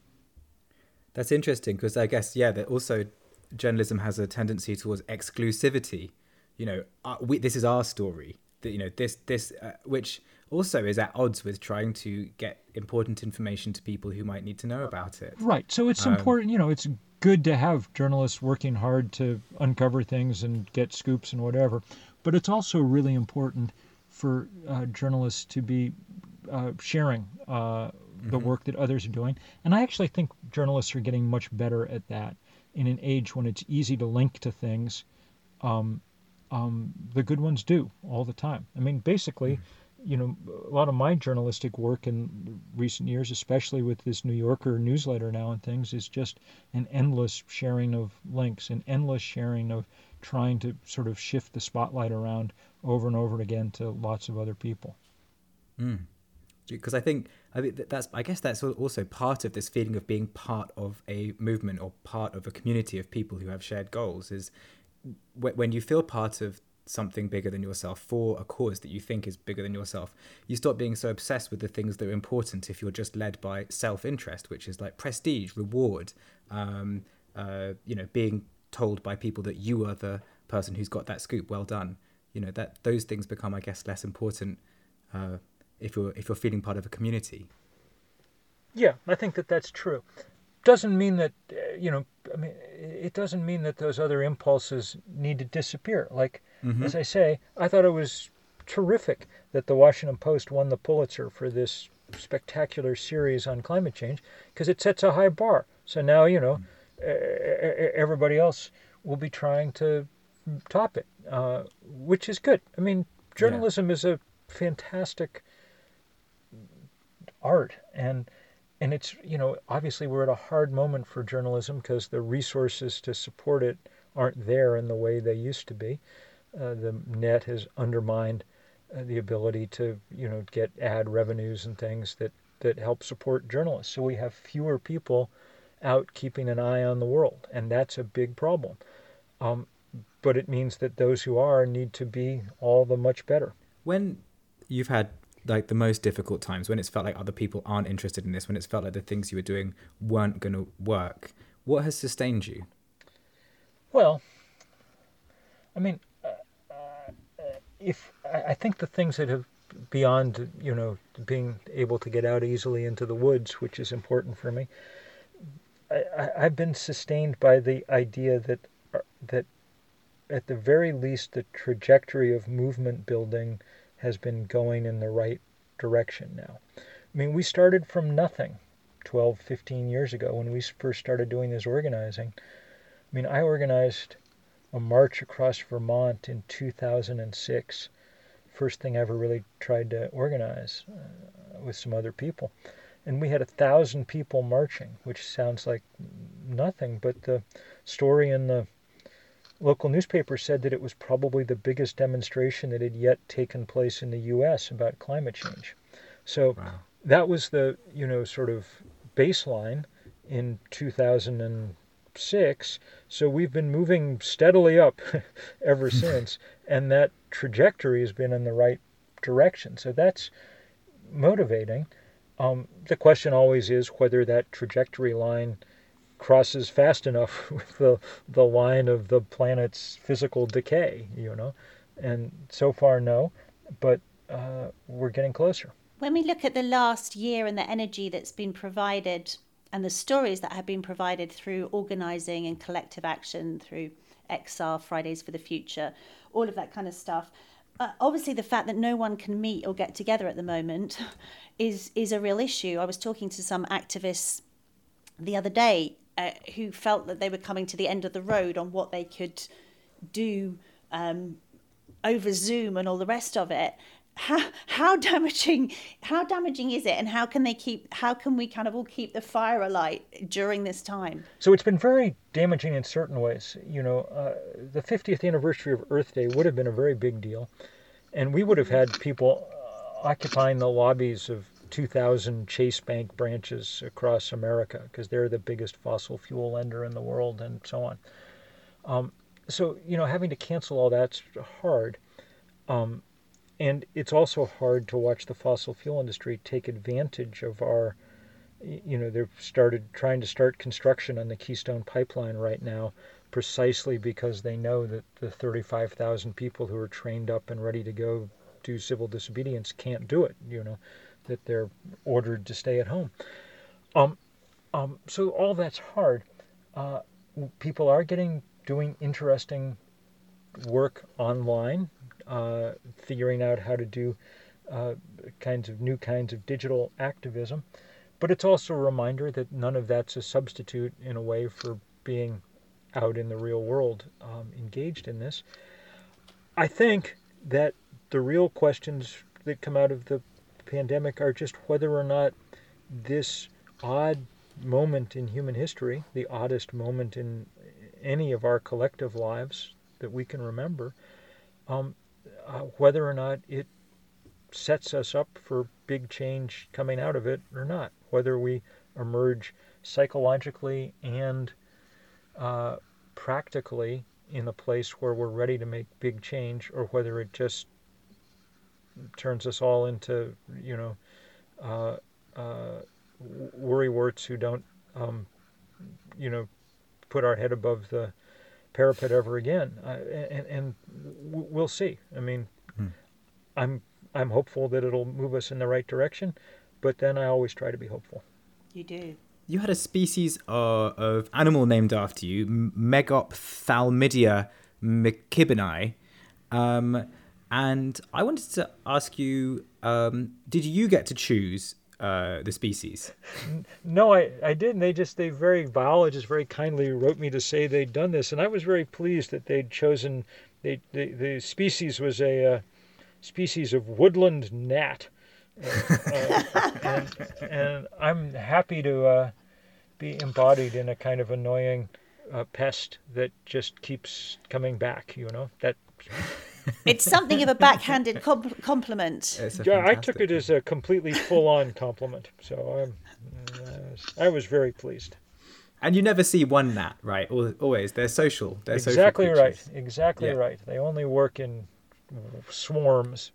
That's interesting, because I guess, yeah, that also journalism has a tendency towards exclusivity. You know, uh, we, this is our story. That, you know, this this uh, which also is at odds with trying to get important information to people who might need to know about it. Right. So it's um, important. You know, it's good to have journalists working hard to uncover things and get scoops and whatever, but it's also really important for uh, journalists to be Uh, sharing uh, the mm-hmm. work that others are doing. And I actually think journalists are getting much better at that in an age when it's easy to link to things. Um, um, the good ones do all the time. I mean, basically, mm-hmm. you know, a lot of my journalistic work in recent years, especially with this New Yorker newsletter now and things, is just an endless sharing of links, an endless sharing of trying to sort of shift the spotlight around over and over again to lots of other people. Mm. Because I think I think that's I guess that's also part of this feeling of being part of a movement or part of a community of people who have shared goals, is when you feel part of something bigger than yourself for a cause that you think is bigger than yourself, you stop being so obsessed with the things that are important if you're just led by self-interest, which is like prestige, reward, um, uh, you know, being told by people that you are the person who's got that scoop, well done. You know, that those things become, I guess, less important uh, if you're if you're feeling part of a community. Yeah, I think that that's true. Doesn't mean that, uh, you know, I mean, it doesn't mean that those other impulses need to disappear. Like, mm-hmm. as I say, I thought it was terrific that the Washington Post won the Pulitzer for this spectacular series on climate change, because it sets a high bar. So now, you know, mm-hmm. everybody else will be trying to top it, uh, which is good. I mean, journalism yeah. is a fantastic art, and and it's, you know, obviously we're at a hard moment for journalism because the resources to support it aren't there in the way they used to be. Uh, the net has undermined uh, the ability to, you know, get ad revenues and things that that help support journalists. So we have fewer people out keeping an eye on the world, and that's a big problem. Um, but it means that those who are need to be all the much better. When you've had like the most difficult times, when it's felt like other people aren't interested in this, when it's felt like the things you were doing weren't going to work, what has sustained you? Well, I mean, uh, uh, if I think the things that have, beyond, you know, being able to get out easily into the woods, which is important for me, I, I, I've been sustained by the idea that uh, that at the very least the trajectory of movement building has been going in the right direction now. I mean, we started from nothing twelve, fifteen years ago when we first started doing this organizing. I mean, I organized a march across Vermont in two thousand six. First thing I ever really tried to organize uh, with some other people. And we had a thousand people marching, which sounds like nothing, but the story in the local newspaper said that it was probably the biggest demonstration that had yet taken place in the U S about climate change. So wow. That was the, you know, sort of baseline in two thousand six. So we've been moving steadily up ever since, and that trajectory has been in the right direction. So that's motivating. Um, the question always is whether that trajectory line crosses fast enough with the the line of the planet's physical decay, you know. And so far, no, but uh, we're getting closer. When we look at the last year and the energy that's been provided and the stories that have been provided through organising and collective action, through X R, Fridays for the Future, all of that kind of stuff, uh, obviously the fact that no one can meet or get together at the moment is is a real issue. I was talking to some activists the other day uh, who felt that they were coming to the end of the road on what they could do um, over Zoom and all the rest of it. How how damaging how damaging is it, and how can they keep how can we kind of all keep the fire alight during this time? So it's been very damaging in certain ways. You know, uh, the fiftieth anniversary of Earth Day would have been a very big deal, and we would have had people uh, occupying the lobbies of two thousand Chase Bank branches across America because they're the biggest fossil fuel lender in the world, and so on. Um, so you know, having to cancel all that's hard. Um, And it's also hard to watch the fossil fuel industry take advantage of our, you know, they've started trying to start construction on the Keystone Pipeline right now precisely because they know that the thirty-five thousand people who are trained up and ready to go do civil disobedience can't do it, you know, that they're ordered to stay at home. Um, um, so all that's hard. Uh, people are getting, doing interesting work online. Uh, figuring out how to do uh, kinds of new kinds of digital activism. But it's also a reminder that none of that's a substitute in a way for being out in the real world um, engaged in this. I think that the real questions that come out of the pandemic are just whether or not this odd moment in human history, the oddest moment in any of our collective lives that we can remember, um, Uh, whether or not it sets us up for big change coming out of it or not, whether we emerge psychologically and uh, practically in a place where we're ready to make big change, or whether it just turns us all into, you know, uh, uh, worrywarts who don't, um, you know, put our head above the parapet ever again, uh, and, and we'll see. I mean, hmm. I'm I'm hopeful that it'll move us in the right direction, but then I always try to be hopeful. You do. You had a species of, of animal named after you, Megophthalmidia mckibeni, um, and I wanted to ask you: um, did you get to choose Uh, the species? No, I, I didn't. They just, they very, biologists very kindly wrote me to say they'd done this, and I was very pleased that they'd chosen, they, they, the species was a uh, species of woodland gnat. Uh, uh, and, and I'm happy to uh, be embodied in a kind of annoying uh, pest that just keeps coming back, you know, that... It's something of a backhanded comp- compliment. Yeah, I took it as a completely full-on compliment. So I'm, uh, I was very pleased. And you never see one gnat, right? Always. They're social. They're exactly social right. Exactly yeah. right. They only work in swarms.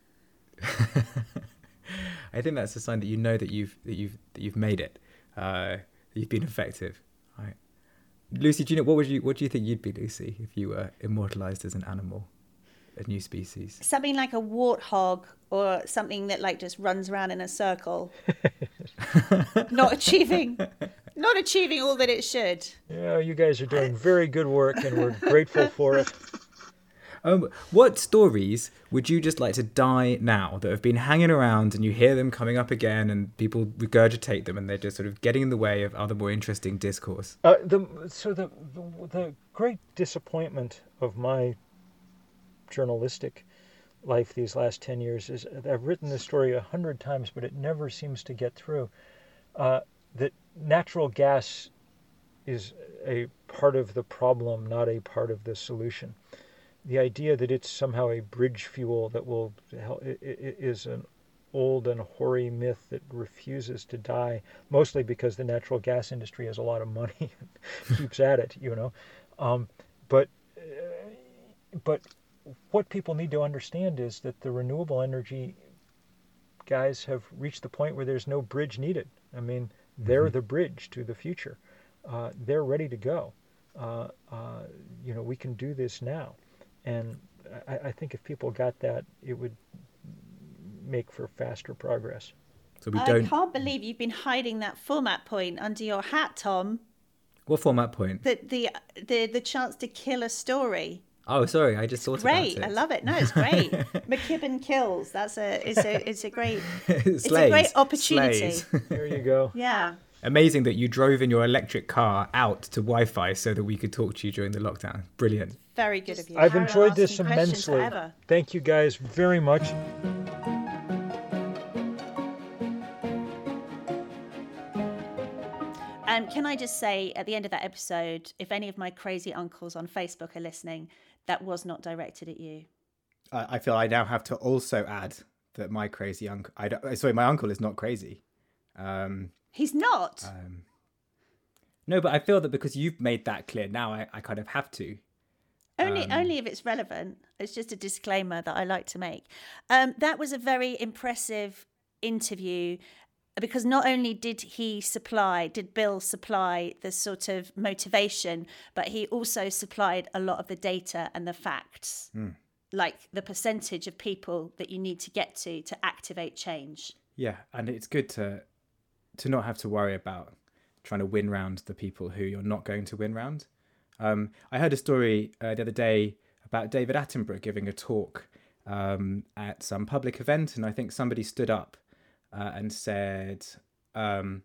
I think that's a sign that you know that you've that you've that you've made it. Uh, you've been effective. Right. Lucy, do you know what would you what do you think you'd be, Lucy, if you were immortalized as an animal? A new species, something like a warthog, or something that like just runs around in a circle, not achieving, not achieving all that it should. Yeah, you guys are doing very good work, and we're grateful for it. Um, what stories would you just like to die now that have been hanging around and you hear them coming up again and people regurgitate them and they're just sort of getting in the way of other more interesting discourse? Uh, the, so the, the the great disappointment of my journalistic life these last ten years is I've written this story a hundred times, but it never seems to get through. Uh, that natural gas is a part of the problem, not a part of the solution. The idea that it's somehow a bridge fuel that will help is an old and hoary myth that refuses to die, mostly because the natural gas industry has a lot of money and keeps at it, you know. Um, but uh, but what people need to understand is that the renewable energy guys have reached the point where there's no bridge needed. I mean, they're mm-hmm. the bridge to the future. Uh, they're ready to go. Uh, uh, you know, we can do this now. And I, I think if people got that, it would make for faster progress. So we I don't... can't believe you've been hiding that format point under your hat, Tom. What format point? The the the, the chance to kill a story. Oh, sorry, I just it's thought great. about it. I love it. No, it's great. McKibben kills. That's a it's a it's a great it's a great opportunity. There you go. Yeah. Amazing that you drove in your electric car out to Wi-Fi so that we could talk to you during the lockdown. Brilliant. Very good of you. I've Carry enjoyed on this asking questions immensely. forever. Thank you guys very much. Um, can I just say at the end of that episode, if any of my crazy uncles on Facebook are listening, that was not directed at you. I, I feel I now have to also add that my crazy uncle... I don't, sorry, my uncle is not crazy. Um, He's not? Um, no, but I feel that because you've made that clear, now I, I kind of have to. Only Um, only if it's relevant. It's just a disclaimer that I like to make. Um, that was a very impressive interview because not only did he supply, did Bill supply the sort of motivation, but he also supplied a lot of the data and the facts, mm. like the percentage of people that you need to get to to activate change. Yeah, and it's good to to not have to worry about trying to win round the people who you're not going to win round. Um, I heard a story uh, the other day about David Attenborough giving a talk um, at some public event, and I think somebody stood up uh, and said, um,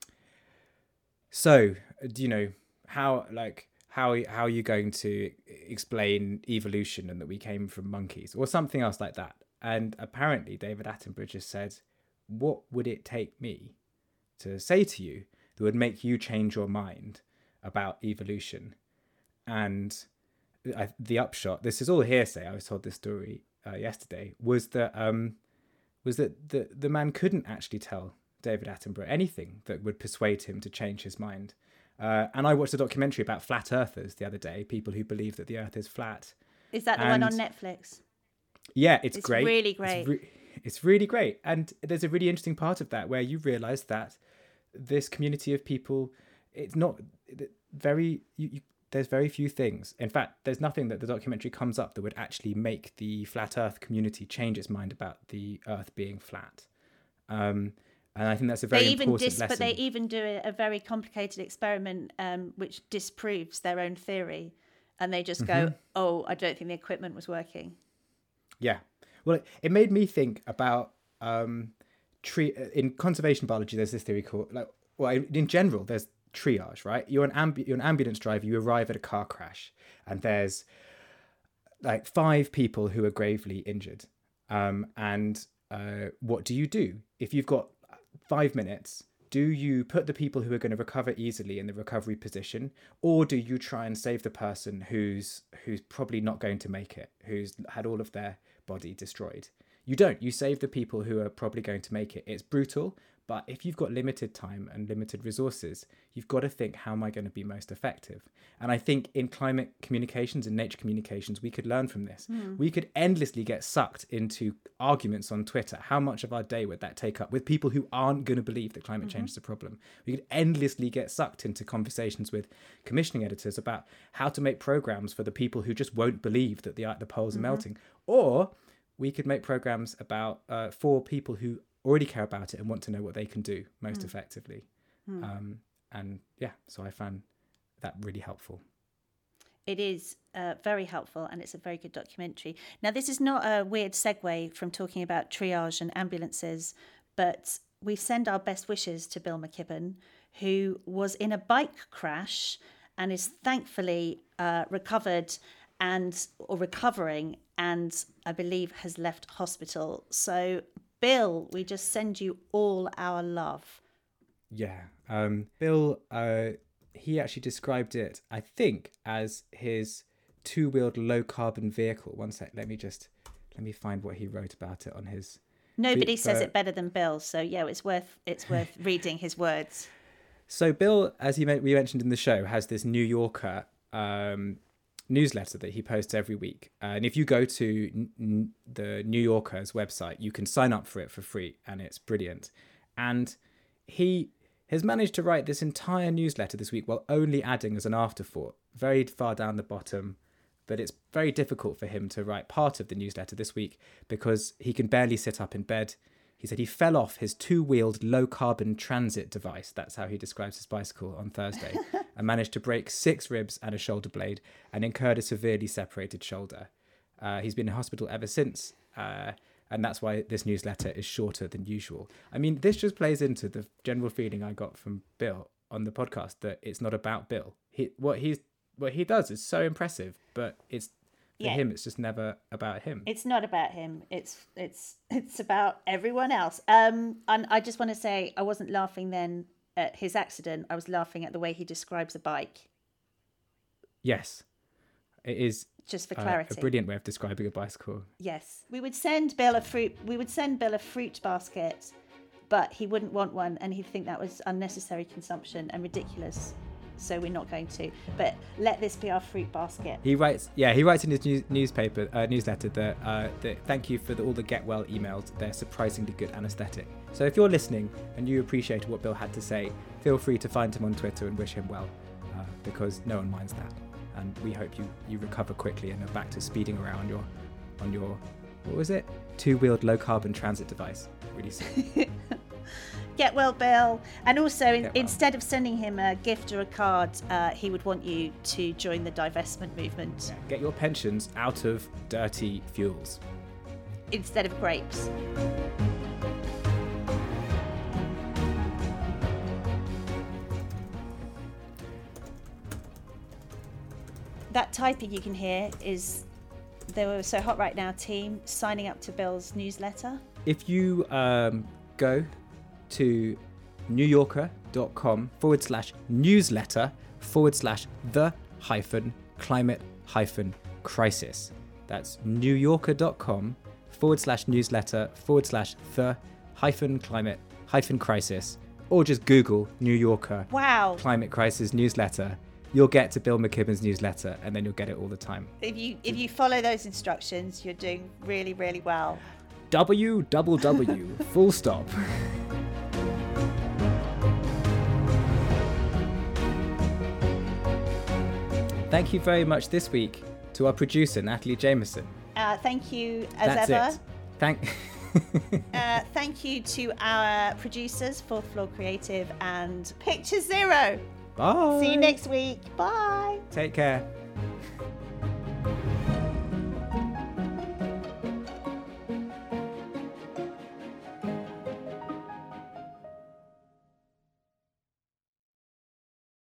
"So, do you know how like how how are you going to explain evolution and that we came from monkeys or something else like that?" And apparently, David Attenborough just said, "What would it take me to say to you that would make you change your mind about evolution?" And I, the upshot, this is all hearsay, I was told this story uh, yesterday, was that um, was that the, the man couldn't actually tell David Attenborough anything that would persuade him to change his mind. Uh, and I watched a documentary about flat earthers the other day, people who believe that the earth is flat. Is that the and, one on Netflix? Yeah, it's, it's great. really great. It's, re- it's really great. And there's a really interesting part of that where you realise that this community of people, it's not very... You, you, there's very few things. In fact, there's nothing that the documentary comes up that would actually make the flat earth community change its mind about the earth being flat. Um, and I think that's a very they even important dis- lesson. But they even do a, a very complicated experiment um, which disproves their own theory. And they just mm-hmm. go, oh, I don't think the equipment was working. Yeah. Well, it, it made me think about... Um, tree in conservation biology, there's this theory called... like, well, in general, there's triage, right? You're an ambu- you're an ambulance driver, you arrive at a car crash and there's like five people who are gravely injured. Um, and uh, what do you do? If you've got five minutes, do you put the people who are going to recover easily in the recovery position, or do you try and save the person who's who's probably not going to make it, who's had all of their body destroyed? You don't. You save the people who are probably going to make it. It's brutal, but if you've got limited time and limited resources, you've got to think, how am I going to be most effective? And I think in climate communications and nature communications, we could learn from this. Mm. We could endlessly get sucked into arguments on Twitter. How much of our day would that take up with people who aren't going to believe that climate mm-hmm. change is a problem? We could endlessly get sucked into conversations with commissioning editors about how to make programs for the people who just won't believe that the, the poles mm-hmm. are melting. Or we could make programs about uh, for people who already care about it and want to know what they can do most mm. effectively. Mm. Um, and yeah, so I found that really helpful. It is uh, very helpful, and it's a very good documentary. Now, this is not a weird segue from talking about triage and ambulances, but we send our best wishes to Bill McKibben, who was in a bike crash and is thankfully uh, recovered and or recovering, and I believe has left hospital. So, Bill, we just send you all our love. Yeah, um, Bill, uh, he actually described it, I think, as his two-wheeled low-carbon vehicle. One sec, let me just, let me find what he wrote about it on his... Nobody the, says uh, it better than Bill, so yeah, it's worth it's worth reading his words. So Bill, as you we mentioned in the show, has this New Yorker um, newsletter that he posts every week. Uh, and if you go to n- n- the New Yorker's website, you can sign up for it for free, and it's brilliant. And he has managed to write this entire newsletter this week while only adding as an afterthought, very far down the bottom. But it's very difficult for him to write part of the newsletter this week because he can barely sit up in bed. He said he fell off his two-wheeled low-carbon transit device, that's how he describes his bicycle, on Thursday, and managed to break six ribs and a shoulder blade and incurred a severely separated shoulder. Uh, he's been in hospital ever since, uh, and that's why this newsletter is shorter than usual. I mean, this just plays into the general feeling I got from Bill on the podcast that it's not about Bill. He, what he's What he does is so impressive, but it's for Yeah. him, it's just never about him. It's not about him. It's it's it's about everyone else. Um, and I just want to say I wasn't laughing then at his accident. I was laughing at the way he describes a bike. Yes, it is Just for uh, clarity. a brilliant way of describing a bicycle. Yes, we would send Bill a fruit. We would send Bill a fruit basket, but he wouldn't want one, and he'd think that was unnecessary consumption and ridiculous. So we're not going to. But let this be our fruit basket. He writes, yeah, he writes in his news, newspaper uh, newsletter that, uh, that thank you for the, all the get well emails. They're surprisingly good anaesthetic. So if you're listening and you appreciate what Bill had to say, feel free to find him on Twitter and wish him well, uh, because no one minds that. And we hope you, you recover quickly and are back to speeding around on your on your what was it two-wheeled low carbon transit device really soon. Get well, Bill. And also, in, Get well. instead of sending him a gift or a card, uh, he would want you to join the divestment movement Yeah, get your pensions out of dirty fuels. instead of grapes. That typing you can hear is They Were So Hot Right Now team signing up to Bill's newsletter. If you um, go to newyorker.com forward slash newsletter forward slash the hyphen climate hyphen crisis. That's newyorker.com forward slash newsletter forward slash the hyphen climate hyphen crisis, or just Google New Yorker Wow. climate crisis newsletter. You'll get to Bill McKibben's newsletter, and then you'll get it all the time. If you if you follow those instructions, you're doing really, really well. W W W full stop. Thank you very much this week to our producer, Natalie Jameson. Uh, thank you as That's ever. it. Thank. Uh, thank you to our producers, Fourth Floor Creative and Picture Zero. Bye. See you next week. Bye. Take care.